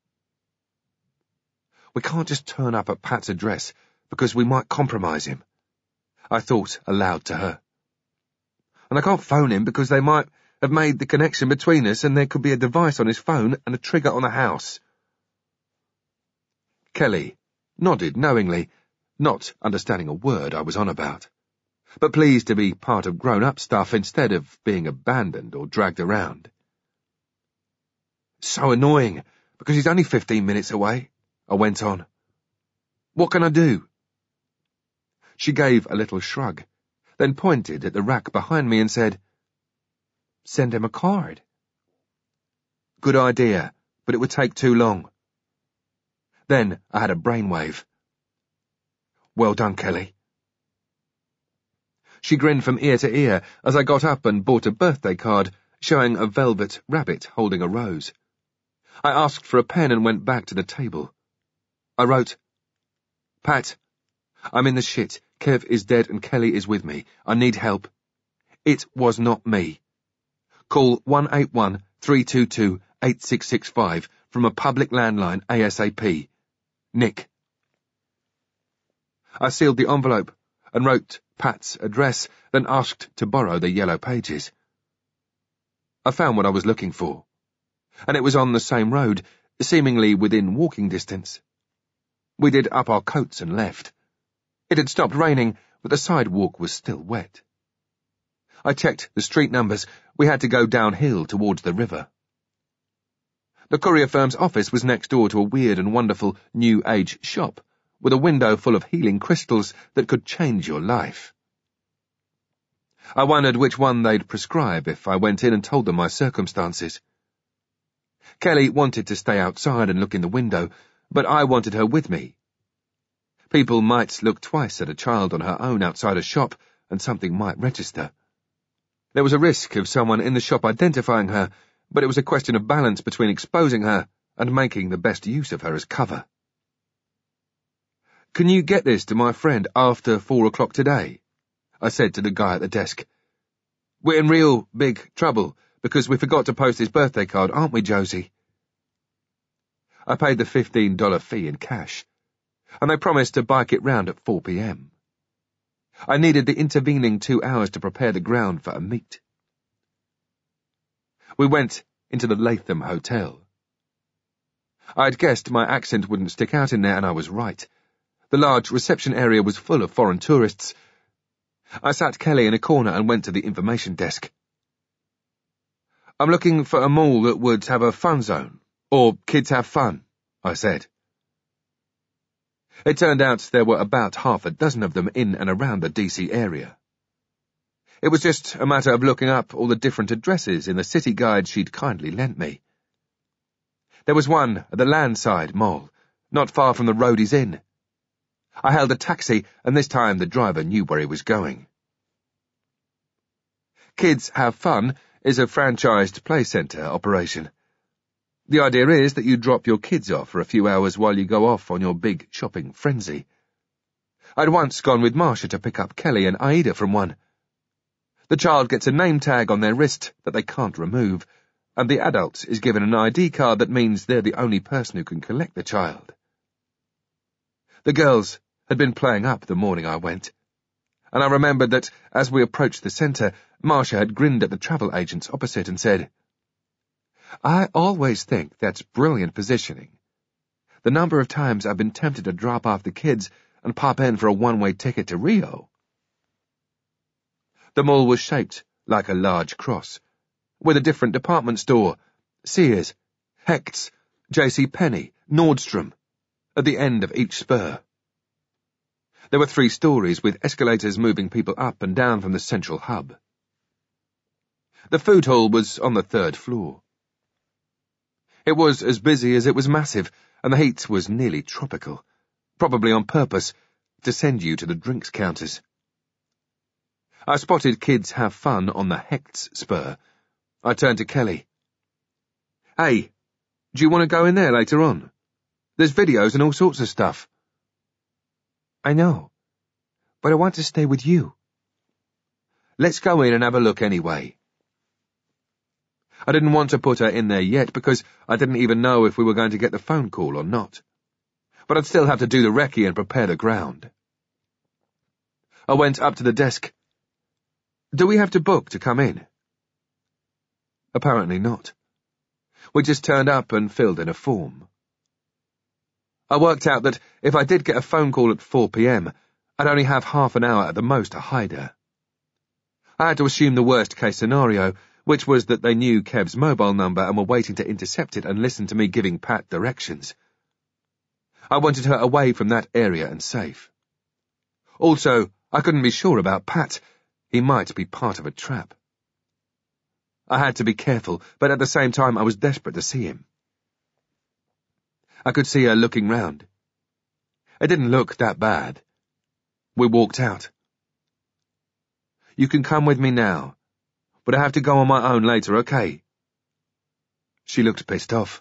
We can't just turn up at Pat's address because we might compromise him, I thought aloud to her. And I can't phone him because they might have made the connection between us and there could be a device on his phone and a trigger on the house. Kelly nodded knowingly, not understanding a word I was on about, but pleased to be part of grown-up stuff instead of being abandoned or dragged around. So annoying, because he's only fifteen minutes away, I went on. What can I do? She gave a little shrug, then pointed at the rack behind me and said, send him a card. Good idea, but it would take too long. Then I had a brainwave. Well done, Kelly. She grinned from ear to ear as I got up and bought a birthday card showing a velvet rabbit holding a rose. I asked for a pen and went back to the table. I wrote, Pat, I'm in the shit. Kev is dead and Kelly is with me. I need help. It was not me. Call one eight one, three two two, eight six six five from a public landline ASAP. Nick. I sealed the envelope and wrote Pat's address, then asked to borrow the yellow pages. I found what I was looking for, and it was on the same road, seemingly within walking distance. We did up our coats and left. It had stopped raining, but the sidewalk was still wet. I checked the street numbers. We had to go downhill towards the river. The courier firm's office was next door to a weird and wonderful New Age shop, with a window full of healing crystals that could change your life. I wondered which one they'd prescribe if I went in and told them my circumstances. Kelly wanted to stay outside and look in the window, but I wanted her with me. People might look twice at a child on her own outside a shop, and something might register. There was a risk of someone in the shop identifying her, but it was a question of balance between exposing her and making the best use of her as cover. Can you get this to my friend after four o'clock today? I said to the guy at the desk. We're in real big trouble because we forgot to post his birthday card, aren't we, Josie? I paid the fifteen dollar fee in cash, and they promised to bike it round at four p.m. I needed the intervening two hours to prepare the ground for a meet. We went into the Latham Hotel. I'd guessed my accent wouldn't stick out in there, and I was right. The large reception area was full of foreign tourists. I sat Kelly in a corner and went to the information desk. I'm looking for a mall that would have a fun zone, or kids have fun, I said. It turned out there were about half a dozen of them in and around the D C area. It was just a matter of looking up all the different addresses in the city guide she'd kindly lent me. There was one at the Landside Mall, not far from the Roadies Inn. I hailed a taxi, and this time the driver knew where he was going. Kids Have Fun is a franchised play centre operation. The idea is that you drop your kids off for a few hours while you go off on your big shopping frenzy. I'd once gone with Marcia to pick up Kelly and Aida from one. The child gets a name tag on their wrist that they can't remove, and the adult is given an I D card that means they're the only person who can collect the child. The girls had been playing up the morning I went, and I remembered that as we approached the centre, Marcia had grinned at the travel agents opposite and said, I always think that's brilliant positioning. The number of times I've been tempted to drop off the kids and pop in for a one-way ticket to Rio. The mall was shaped like a large cross, with a different department store, Sears, Hecht's, J C Penney, Nordstrom, at the end of each spur. There were three stories with escalators moving people up and down from the central hub. The food hall was on the third floor. It was as busy as it was massive, and the heat was nearly tropical, probably on purpose, to send you to the drinks counters. I spotted Kids Have Fun on the Hecht's spur. I turned to Kelly. Hey, do you want to go in there later on? There's videos and all sorts of stuff. I know, but I want to stay with you. Let's go in and have a look anyway. I didn't want to put her in there yet because I didn't even know if we were going to get the phone call or not. But I'd still have to do the recce and prepare the ground. I went up to the desk. Do we have to book to come in? Apparently not. We just turned up and filled in a form. I worked out that if I did get a phone call at four p.m, I'd only have half an hour at the most to hide her. I had to assume the worst-case scenario, which was that they knew Kev's mobile number and were waiting to intercept it and listen to me giving Pat directions. I wanted her away from that area and safe. Also, I couldn't be sure about Pat. He might be part of a trap. I had to be careful, but at the same time I was desperate to see him. I could see her looking round. It didn't look that bad. We walked out. You can come with me now, but I have to go on my own later, okay? She looked pissed off.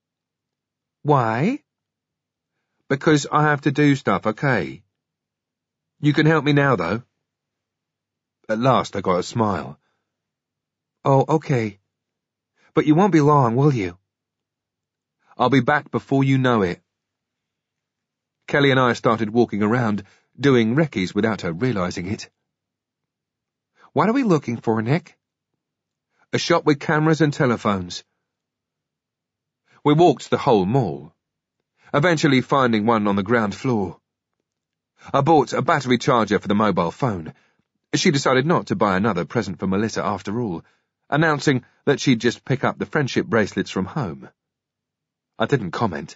Why? Because I have to do stuff, okay? You can help me now, though. At last I got a smile. Oh, okay. But you won't be long, will you? I'll be back before you know it. Kelly and I started walking around, doing recce's without her realizing it. What are we looking for, Nick? A shop with cameras and telephones. We walked the whole mall, eventually finding one on the ground floor. I bought a battery charger for the mobile phone. She decided not to buy another present for Melissa after all, announcing that she'd just pick up the friendship bracelets from home. I didn't comment.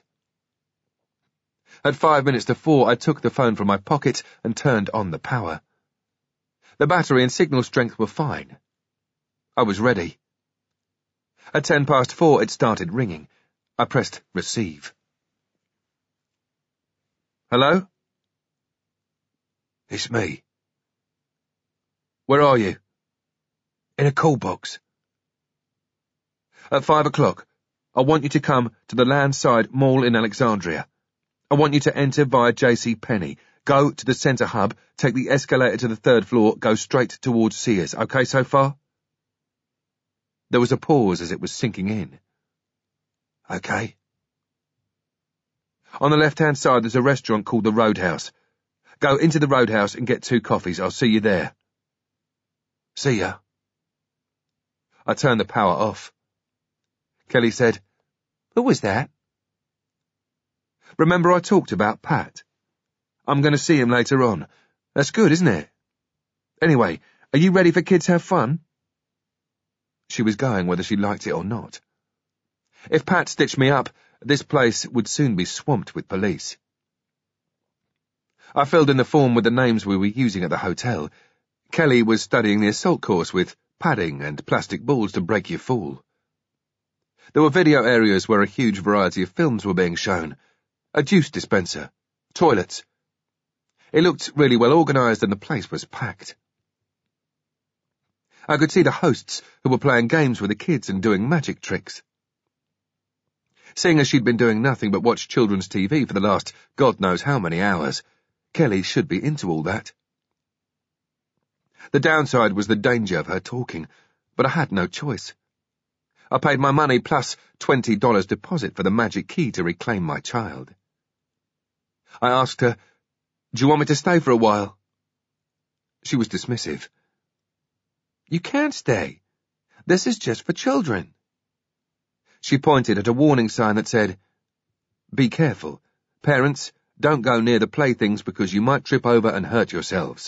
At five minutes to four, I took the phone from my pocket and turned on the power. The battery and signal strength were fine. I was ready. At ten past four, it started ringing. I pressed receive. Hello? It's me. Where are you? In a call box. At five o'clock, I want you to come to the Landside Mall in Alexandria. I want you to enter via J C Penney. Go to the centre hub, take the escalator to the third floor, go straight towards Sears. Okay so far? There was a pause as it was sinking in. Okay. On the left-hand side there's a restaurant called the Roadhouse. Go into the Roadhouse and get two coffees. I'll see you there. See ya. I turned the power off. Kelly said, Who was that? Remember I talked about Pat? I'm going to see him later on. That's good, isn't it? Anyway, are you ready for Kids Have Fun? She was going whether she liked it or not. If Pat stitched me up, this place would soon be swamped with police. I filled in the form with the names we were using at the hotel. Kelly was studying the assault course with padding and plastic balls to break your fall. There were video areas where a huge variety of films were being shown. A juice dispenser, toilets. It looked really well organised and the place was packed. I could see the hosts who were playing games with the kids and doing magic tricks. Seeing as she'd been doing nothing but watch children's T V for the last God knows how many hours, Kelly should be into all that. The downside was the danger of her talking, but I had no choice. I paid my money plus twenty dollars deposit for the magic key to reclaim my child. I asked her, Do you want me to stay for a while? She was dismissive. You can't stay. This is just for children. She pointed at a warning sign that said, Be careful. Parents, don't go near the playthings because you might trip over and hurt yourselves.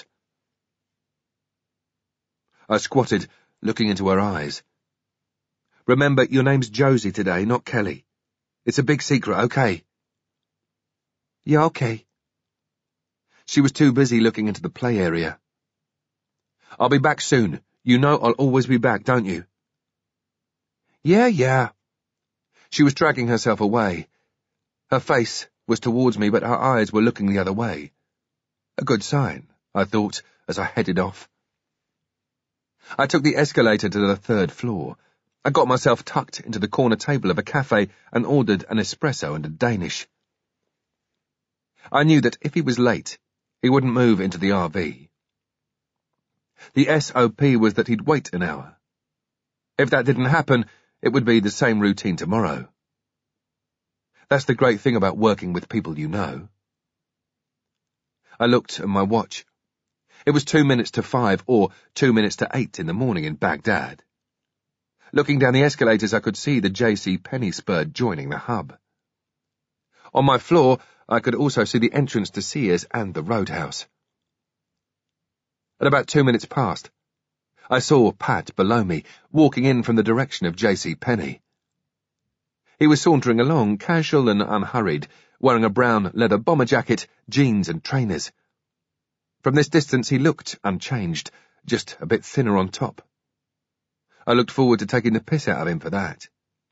I squatted, looking into her eyes. Remember, your name's Josie today, not Kelly. It's a big secret, okay? Yeah, okay. She was too busy looking into the play area. I'll be back soon. You know I'll always be back, don't you? Yeah, yeah. She was dragging herself away. Her face was towards me, but her eyes were looking the other way. A good sign, I thought, as I headed off. I took the escalator to the third floor. I got myself tucked into the corner table of a cafe and ordered an espresso and a Danish. I knew that if he was late, he wouldn't move into the R V. The S O P was that he'd wait an hour. If that didn't happen, it would be the same routine tomorrow. That's the great thing about working with people you know. I looked at my watch. It was two minutes to five or two minutes to eight in the morning in Baghdad. Looking down the escalators, I could see the J C Penney Spur joining the hub. On my floor, I could also see the entrance to Sears and the Roadhouse. At about two minutes past, I saw Pat below me, walking in from the direction of J C Penney. He was sauntering along, casual and unhurried, wearing a brown leather bomber jacket, jeans and trainers. From this distance he looked unchanged, just a bit thinner on top. I looked forward to taking the piss out of him for that.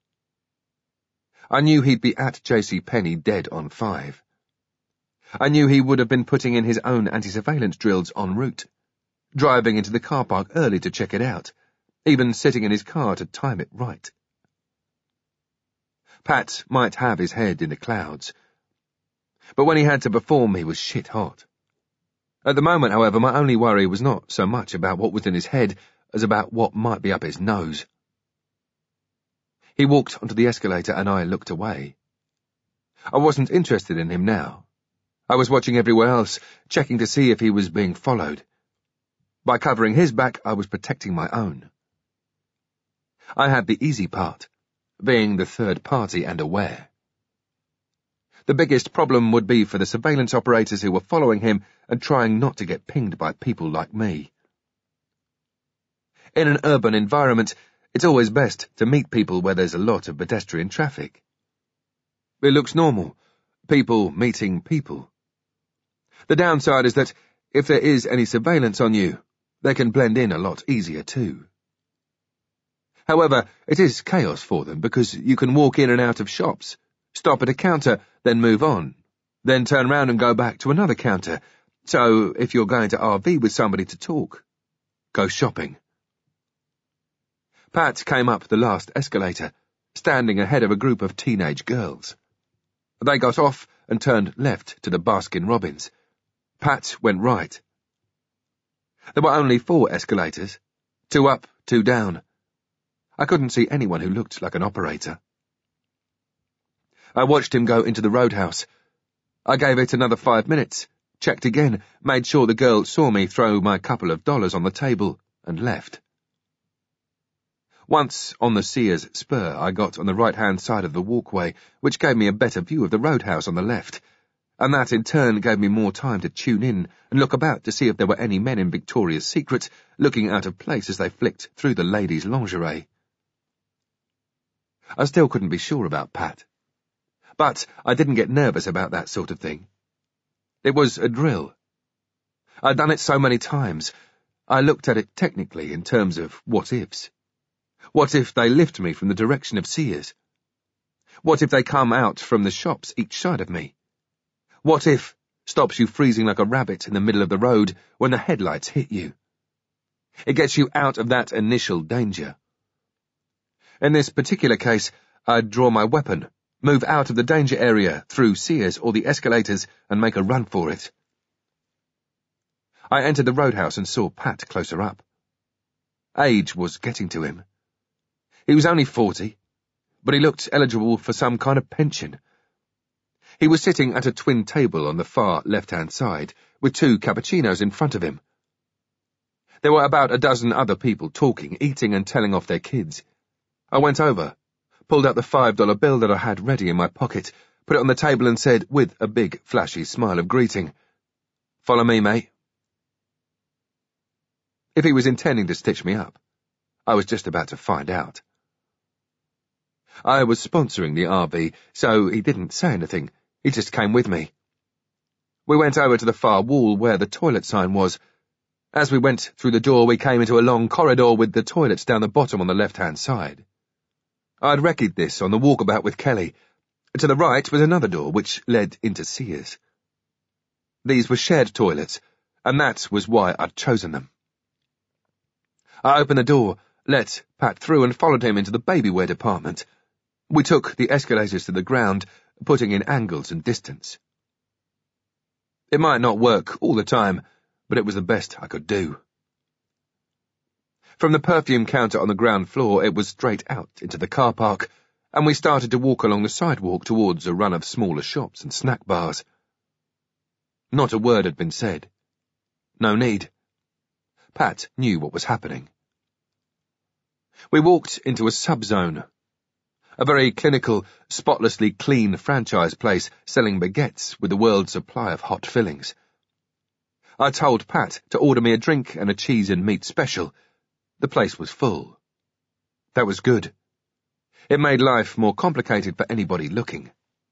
I knew he'd be at J C Penney dead on five. I knew he would have been putting in his own anti-surveillance drills en route, driving into the car park early to check it out, even sitting in his car to time it right. Pat might have his head in the clouds, but when he had to perform he was shit hot. At the moment, however, my only worry was not so much about what was in his head as about what might be up his nose. He walked onto the escalator and I looked away. I wasn't interested in him now. I was watching everywhere else, checking to see if he was being followed. By covering his back, I was protecting my own. I had the easy part, being the third party and aware. The biggest problem would be for the surveillance operators who were following him and trying not to get pinged by people like me. In an urban environment, it's always best to meet people where there's a lot of pedestrian traffic. It looks normal, people meeting people. The downside is that if there is any surveillance on you, they can blend in a lot easier too. However, it is chaos for them because you can walk in and out of shops, stop at a counter, then move on, then turn around and go back to another counter. So if you're going to R V with somebody to talk, go shopping. Pat came up the last escalator, standing ahead of a group of teenage girls. They got off and turned left to the Baskin-Robbins. Pat went right. There were only four escalators, two up, two down. I couldn't see anyone who looked like an operator. I watched him go into the roadhouse. I gave it another five minutes, checked again, made sure the girl saw me throw my couple of dollars on the table, and left. Once on the Sears spur, I got on the right-hand side of the walkway, which gave me a better view of the roadhouse on the left, and that in turn gave me more time to tune in and look about to see if there were any men in Victoria's Secret looking out of place as they flicked through the ladies' lingerie. I still couldn't be sure about Pat, but I didn't get nervous about that sort of thing. It was a drill. I'd done it so many times, I looked at it technically in terms of what-ifs. What if they lift me from the direction of Sears? What if they come out from the shops each side of me? What if stops you freezing like a rabbit in the middle of the road when the headlights hit you? It gets you out of that initial danger. In this particular case, I'd draw my weapon, move out of the danger area through Sears or the escalators and make a run for it. I entered the roadhouse and saw Pat closer up. Age was getting to him. He was only forty, but he looked eligible for some kind of pension. He was sitting at a twin table on the far left-hand side, with two cappuccinos in front of him. There were about a dozen other people talking, eating and telling off their kids. I went over, pulled out the five-dollar bill that I had ready in my pocket, put it on the table and said, with a big, flashy smile of greeting, "Follow me, mate." If he was intending to stitch me up, I was just about to find out. I was sponsoring the R V, so he didn't say anything. He just came with me. We went over to the far wall where the toilet sign was. As we went through the door, we came into a long corridor with the toilets down the bottom on the left-hand side. I'd reckoned this on the walkabout with Kelly. To the right was another door, which led into Sears. These were shared toilets, and that was why I'd chosen them. I opened the door, let Pat through, and followed him into the babywear department. We took the escalators to the ground, putting in angles and distance. It might not work all the time, but it was the best I could do. From the perfume counter on the ground floor, it was straight out into the car park, and we started to walk along the sidewalk towards a run of smaller shops and snack bars. Not a word had been said. No need. Pat knew what was happening. We walked into a subzone. A very clinical, spotlessly clean franchise place selling baguettes with the world's supply of hot fillings. I told Pat to order me a drink and a cheese and meat special. The place was full. That was good. It made life more complicated for anybody looking.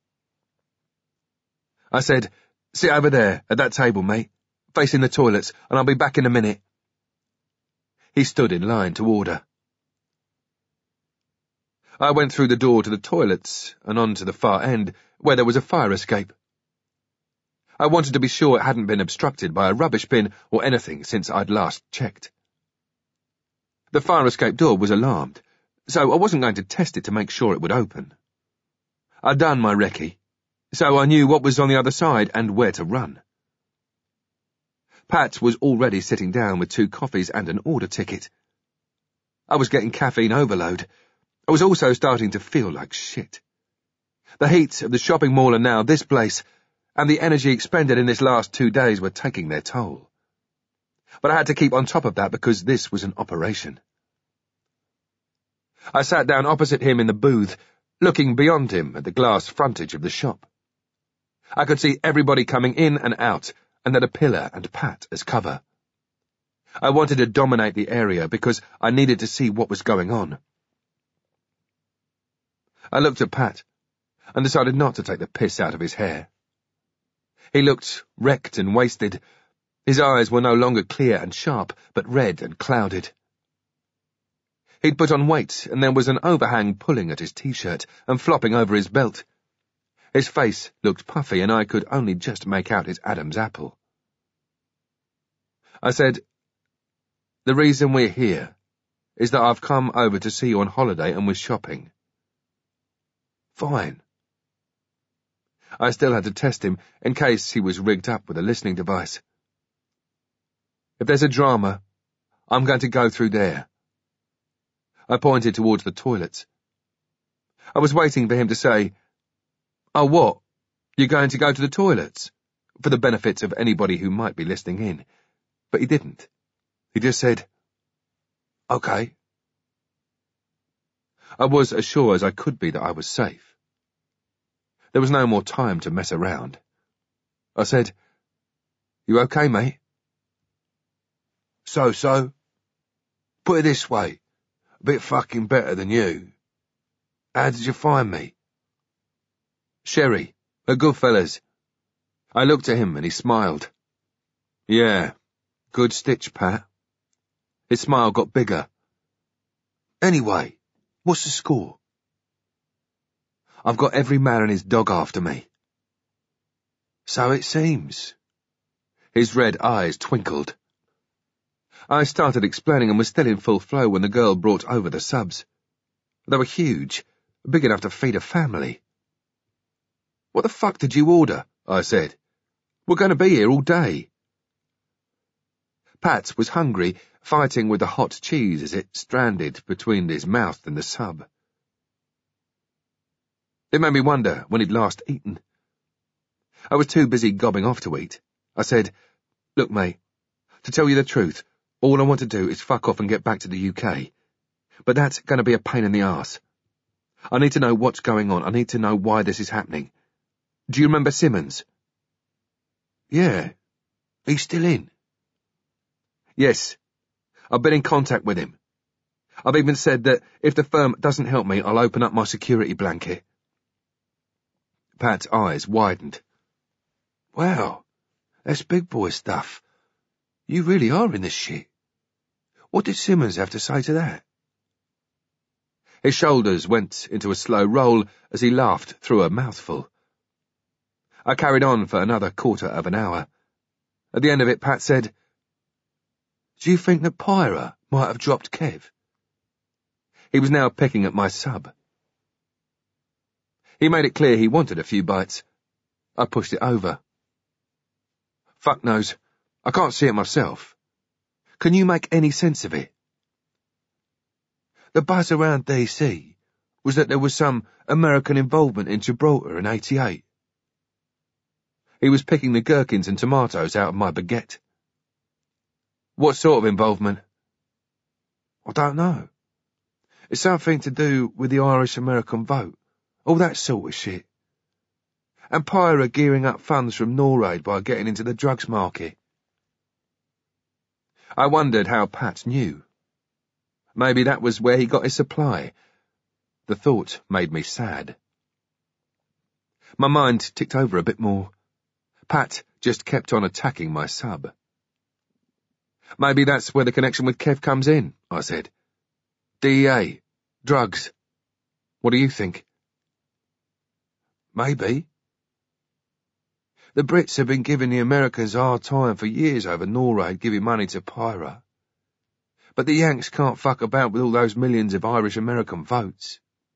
I said, "Sit over there, at that table, mate, facing the toilets, and I'll be back in a minute." He stood in line to order. I went through the door to the toilets and on to the far end, where there was a fire escape. I wanted to be sure it hadn't been obstructed by a rubbish bin or anything since I'd last checked. The fire escape door was alarmed, so I wasn't going to test it to make sure it would open. I'd done my recce, so I knew what was on the other side and where to run. Pat was already sitting down with two coffees and an order ticket. I was getting caffeine overload. I was also starting to feel like shit. The heat of the shopping mall and now this place, and the energy expended in this last two days were taking their toll. But I had to keep on top of that because this was an operation. I sat down opposite him in the booth, looking beyond him at the glass frontage of the shop. I could see everybody coming in and out, and then a pillar and Pat as cover. I wanted to dominate the area because I needed to see what was going on. I looked at Pat and decided not to take the piss out of his hair. He looked wrecked and wasted. His eyes were no longer clear and sharp, but red and clouded. He'd put on weight, and there was an overhang pulling at his t-shirt and flopping over his belt. His face looked puffy, and I could only just make out his Adam's apple. I said, "The reason we're here is that I've come over to see you on holiday and we're shopping." Fine. I still had to test him in case he was rigged up with a listening device. If there's a drama, I'm going to go through there. I pointed towards the toilets. I was waiting for him to say, "Oh, what? You're going to go to the toilets?" for the benefit of anybody who might be listening in. But he didn't. He just said, "Okay." I was as sure as I could be that I was safe. There was no more time to mess around. I said, "You okay, mate?" "So-so. Put it this way, a bit fucking better than you. How did you find me?" "Sherry, at Goodfellas." I looked at him and he smiled. "Yeah, good stitch, Pat." His smile got bigger. "Anyway, what's the score?" "I've got every man and his dog after me." "So it seems." His red eyes twinkled. I started explaining and was still in full flow when the girl brought over the subs. They were huge, big enough to feed a family. "What the fuck did you order?" I said. "We're going to be here all day." Pat was hungry, fighting with the hot cheese as it stranded between his mouth and the sub. It made me wonder when he'd last eaten. I was too busy gobbing off to eat. I said, "Look, mate, to tell you the truth, all I want to do is fuck off and get back to the U K. But that's going to be a pain in the arse. I need to know what's going on. I need to know why this is happening. Do you remember Simmons?" "Yeah. He's still in?" "Yes. I've been in contact with him. I've even said that if the firm doesn't help me, I'll open up my security blanket." Pat's eyes widened. "Wow, that's big boy stuff. You really are in this shit. What did Simmons have to say to that?" His shoulders went into a slow roll as he laughed through a mouthful. I carried on for another quarter of an hour. At the end of it, Pat said, "Do you think that Pyra might have dropped Kev?" He was now picking at my sub. He made it clear he wanted a few bites. I pushed it over. "Fuck knows. I can't see it myself. Can you make any sense of it?" "The buzz around D C was that there was some American involvement in Gibraltar in eighty-eight. He was picking the gherkins and tomatoes out of my baguette." "What sort of involvement?" "I don't know. It's something to do with the Irish-American vote, all that sort of shit. And Pyra gearing up funds from Norade by getting into the drugs market." I wondered how Pat knew. Maybe that was where he got his supply. The thought made me sad. My mind ticked over a bit more. Pat just kept on attacking my sub. "Maybe that's where the connection with Kev comes in," I said. "D E A, drugs." What do you think? Maybe. The Brits have been giving the Americans a hard time for years over Norad giving money to Pyra. But the Yanks can't fuck about with all those millions of Irish-American votes.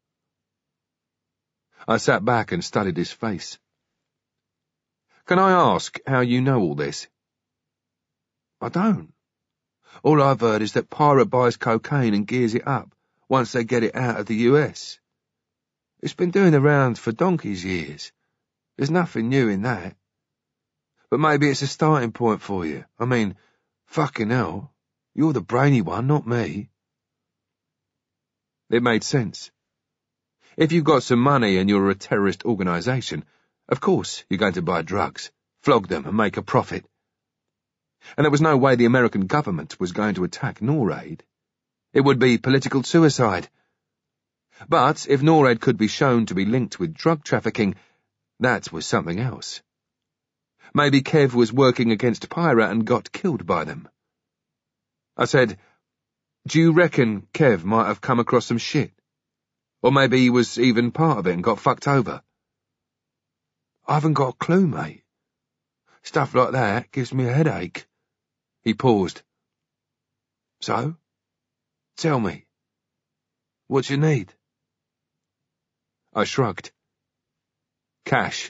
I sat back and studied his face. Can I ask how you know all this? I don't. All I've heard is that Pyra buys cocaine and gears it up once they get it out of the U S. It's been doing the rounds for donkey's years. There's nothing new in that. But maybe it's a starting point for you. I mean, fucking hell, you're the brainy one, not me. It made sense. If you've got some money and you're a terrorist organisation, of course you're going to buy drugs, flog them and make a profit. And there was no way the American government was going to attack Norad. It would be political suicide. But if Norad could be shown to be linked with drug trafficking, that was something else. Maybe Kev was working against Pyra and got killed by them. I said, do you reckon Kev might have come across some shit? Or maybe he was even part of it and got fucked over? I haven't got a clue, mate. Stuff like that gives me a headache. He paused. So? Tell me. What you need? I shrugged. Cash.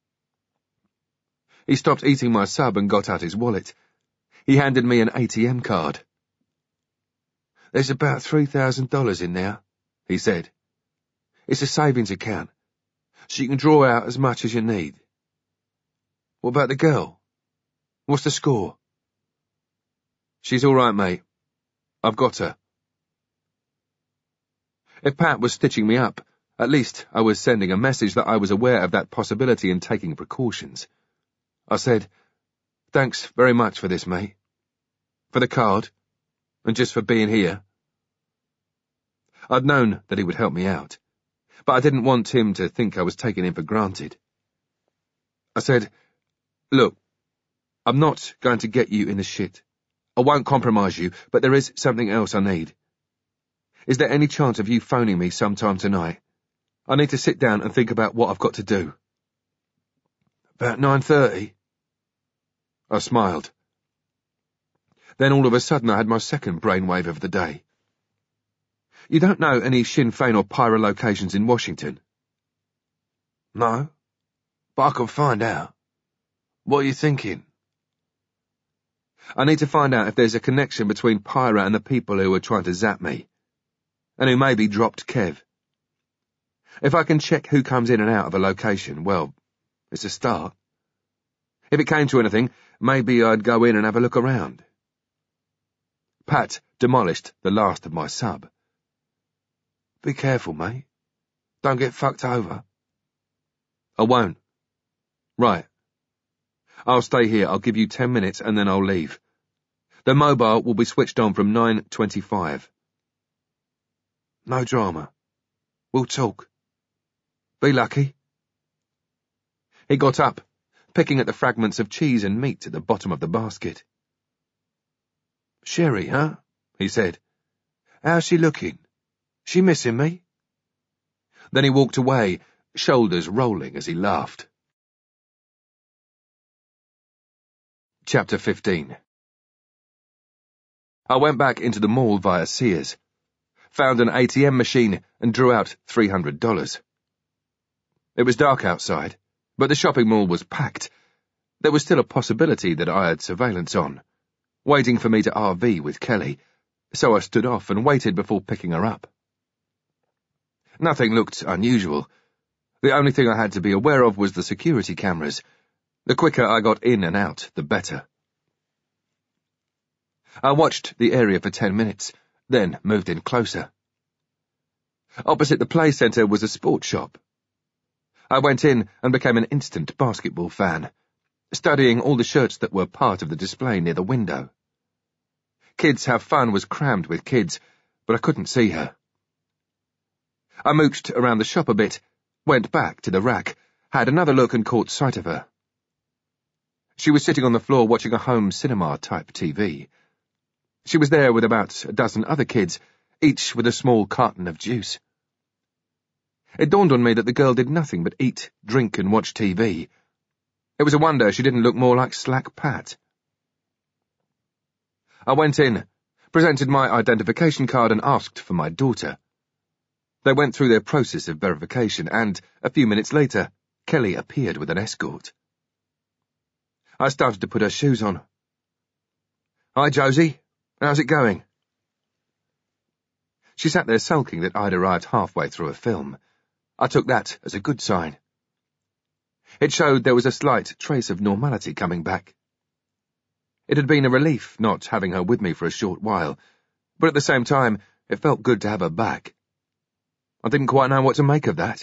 He stopped eating my sub and got out his wallet. He handed me an A T M card. There's about three thousand dollars in there, he said. It's a savings account, so you can draw out as much as you need. What about the girl? What's the score? She's all right, mate. I've got her. If Pat was stitching me up, at least I was sending a message that I was aware of that possibility and taking precautions. I said, thanks very much for this, mate. For the card, and just for being here. I'd known that he would help me out, but I didn't want him to think I was taking him for granted. I said, look, I'm not going to get you in the shit. I won't compromise you, but there is something else I need. Is there any chance of you phoning me sometime tonight? I need to sit down and think about what I've got to do. About nine thirty? I smiled. Then all of a sudden I had my second brainwave of the day. You don't know any Sinn Féin or Pyra locations in Washington? No, but I can find out. What are you thinking? I need to find out if there's a connection between Pyra and the people who are trying to zap me, and who maybe dropped Kev. If I can check who comes in and out of a location, well, it's a start. If it came to anything, maybe I'd go in and have a look around. Pat demolished the last of my sub. Be careful, mate. Don't get fucked over. I won't. Right. I'll stay here. I'll give you ten minutes and then I'll leave. The mobile will be switched on from nine twenty-five. No drama. We'll talk. Be lucky. He got up, picking at the fragments of cheese and meat at the bottom of the basket. Sherry, huh? He said. How's she looking? She missing me? Then he walked away, shoulders rolling as he laughed. Chapter fifteen. I went back into the mall via Sears, found an A T M machine and drew out three hundred dollars. It was dark outside, but the shopping mall was packed. There was still a possibility that I had surveillance on, waiting for me to R V with Kelly, so I stood off and waited before picking her up. Nothing looked unusual. The only thing I had to be aware of was the security cameras. The quicker I got in and out, the better. I watched the area for ten minutes, then moved in closer. Opposite the play centre was a sports shop. I went in and became an instant basketball fan, studying all the shirts that were part of the display near the window. Kids Have Fun was crammed with kids, but I couldn't see her. I mooched around the shop a bit, went back to the rack, had another look and caught sight of her. She was sitting on the floor watching a home cinema-type T V. She was there with about a dozen other kids, each with a small carton of juice. It dawned on me that the girl did nothing but eat, drink, and watch T V. It was a wonder she didn't look more like Slack Pat. I went in, presented my identification card and asked for my daughter. They went through their process of verification and, a few minutes later, Kelly appeared with an escort. I started to put her shoes on. "Hi, Josie. How's it going?" She sat there sulking that I'd arrived halfway through a film. I took that as a good sign. It showed there was a slight trace of normality coming back. It had been a relief not having her with me for a short while, but at the same time, it felt good to have her back. I didn't quite know what to make of that.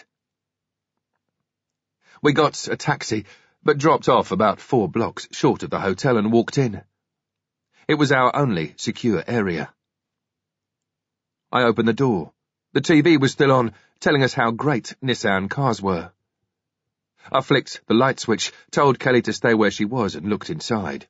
We got a taxi, but dropped off about four blocks short of the hotel and walked in. It was our only secure area. I opened the door. The T V was still on, telling us how great Nissan cars were. I flicked the light switch, told Kelly to stay where she was and looked inside.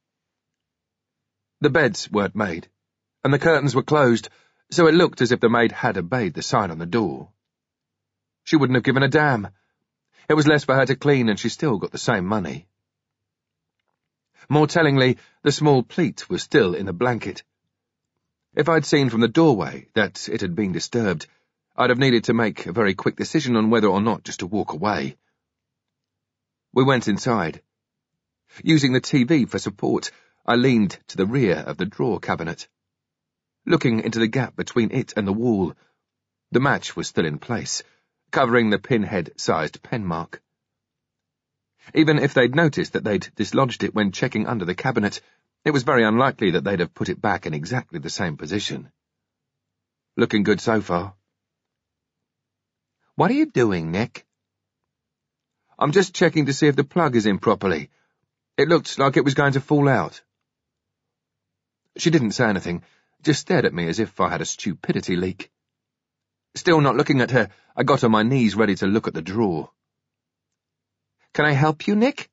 The beds weren't made, and the curtains were closed, so it looked as if the maid had obeyed the sign on the door. She wouldn't have given a damn. It was less for her to clean and she still got the same money. More tellingly, the small pleat was still in the blanket. If I'd seen from the doorway that it had been disturbed, I'd have needed to make a very quick decision on whether or not just to walk away. We went inside. Using the T V for support, I leaned to the rear of the drawer cabinet. Looking into the gap between it and the wall, the match was still in place, covering the pinhead-sized pen mark. Even if they'd noticed that they'd dislodged it when checking under the cabinet, it was very unlikely that they'd have put it back in exactly the same position. Looking good so far. "What are you doing, Nick?" "I'm just checking to see if the plug is in properly. It looked like it was going to fall out." She didn't say anything, just stared at me as if I had a stupidity leak. Still not looking at her, I got on my knees ready to look at the drawer. "Can I help you, Nick?"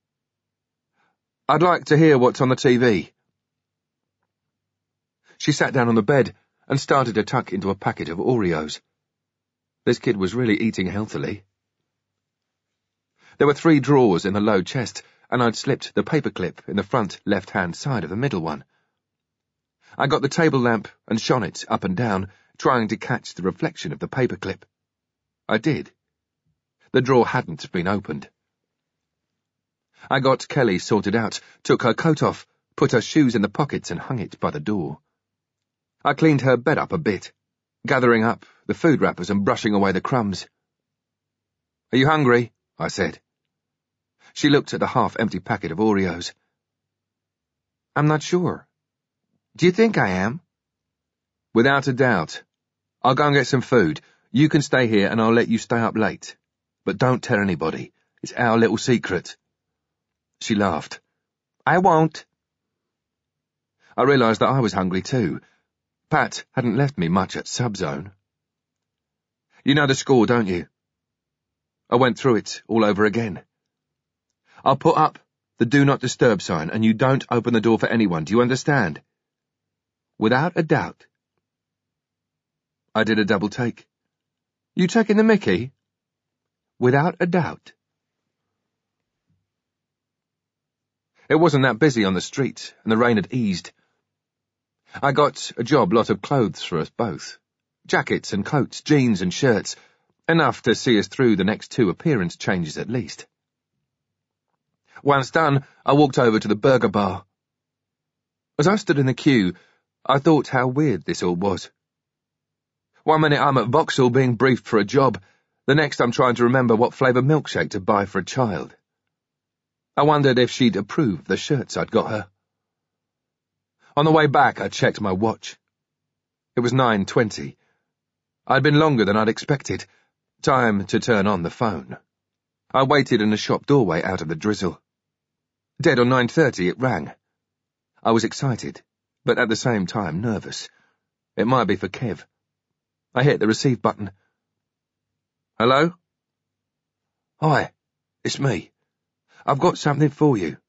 "I'd like to hear what's on the T V." She sat down on the bed and started to tuck into a packet of Oreos. This kid was really eating healthily. There were three drawers in the low chest, and I'd slipped the paperclip in the front left-hand side of the middle one. I got the table lamp and shone it up and down, trying to catch the reflection of the paperclip. I did. The drawer hadn't been opened. I got Kelly sorted out, took her coat off, put her shoes in the pockets and hung it by the door. I cleaned her bed up a bit, gathering up the food wrappers and brushing away the crumbs. "Are you hungry?" I said. She looked at the half-empty packet of Oreos. "I'm not sure. Do you think I am?" "Without a doubt. I'll go and get some food. You can stay here and I'll let you stay up late. But don't tell anybody. It's our little secret." She laughed. "I won't." I realised that I was hungry too. Pat hadn't left me much at Subzone. "You know the score, don't you?" I went through it all over again. "I'll put up the Do Not Disturb sign and you don't open the door for anyone, do you understand?" "Without a doubt." I did a double take. "You taking the mickey?" "Without a doubt." It wasn't that busy on the street, and the rain had eased. I got a job lot of clothes for us both. Jackets and coats, jeans and shirts, enough to see us through the next two appearance changes at least. Once done, I walked over to the burger bar. As I stood in the queue, I thought how weird this all was. One minute I'm at Vauxhall being briefed for a job, the next I'm trying to remember what flavour milkshake to buy for a child. I wondered if she'd approve of the shirts I'd got her. On the way back, I checked my watch. It was nine twenty. I'd been longer than I'd expected. Time to turn on the phone. I waited in the shop doorway out of the drizzle. Dead on nine thirty, it rang. I was excited, but at the same time nervous. It might be for Kev. I hit the receive button. "Hello?" "Hi, it's me. I've got something for you."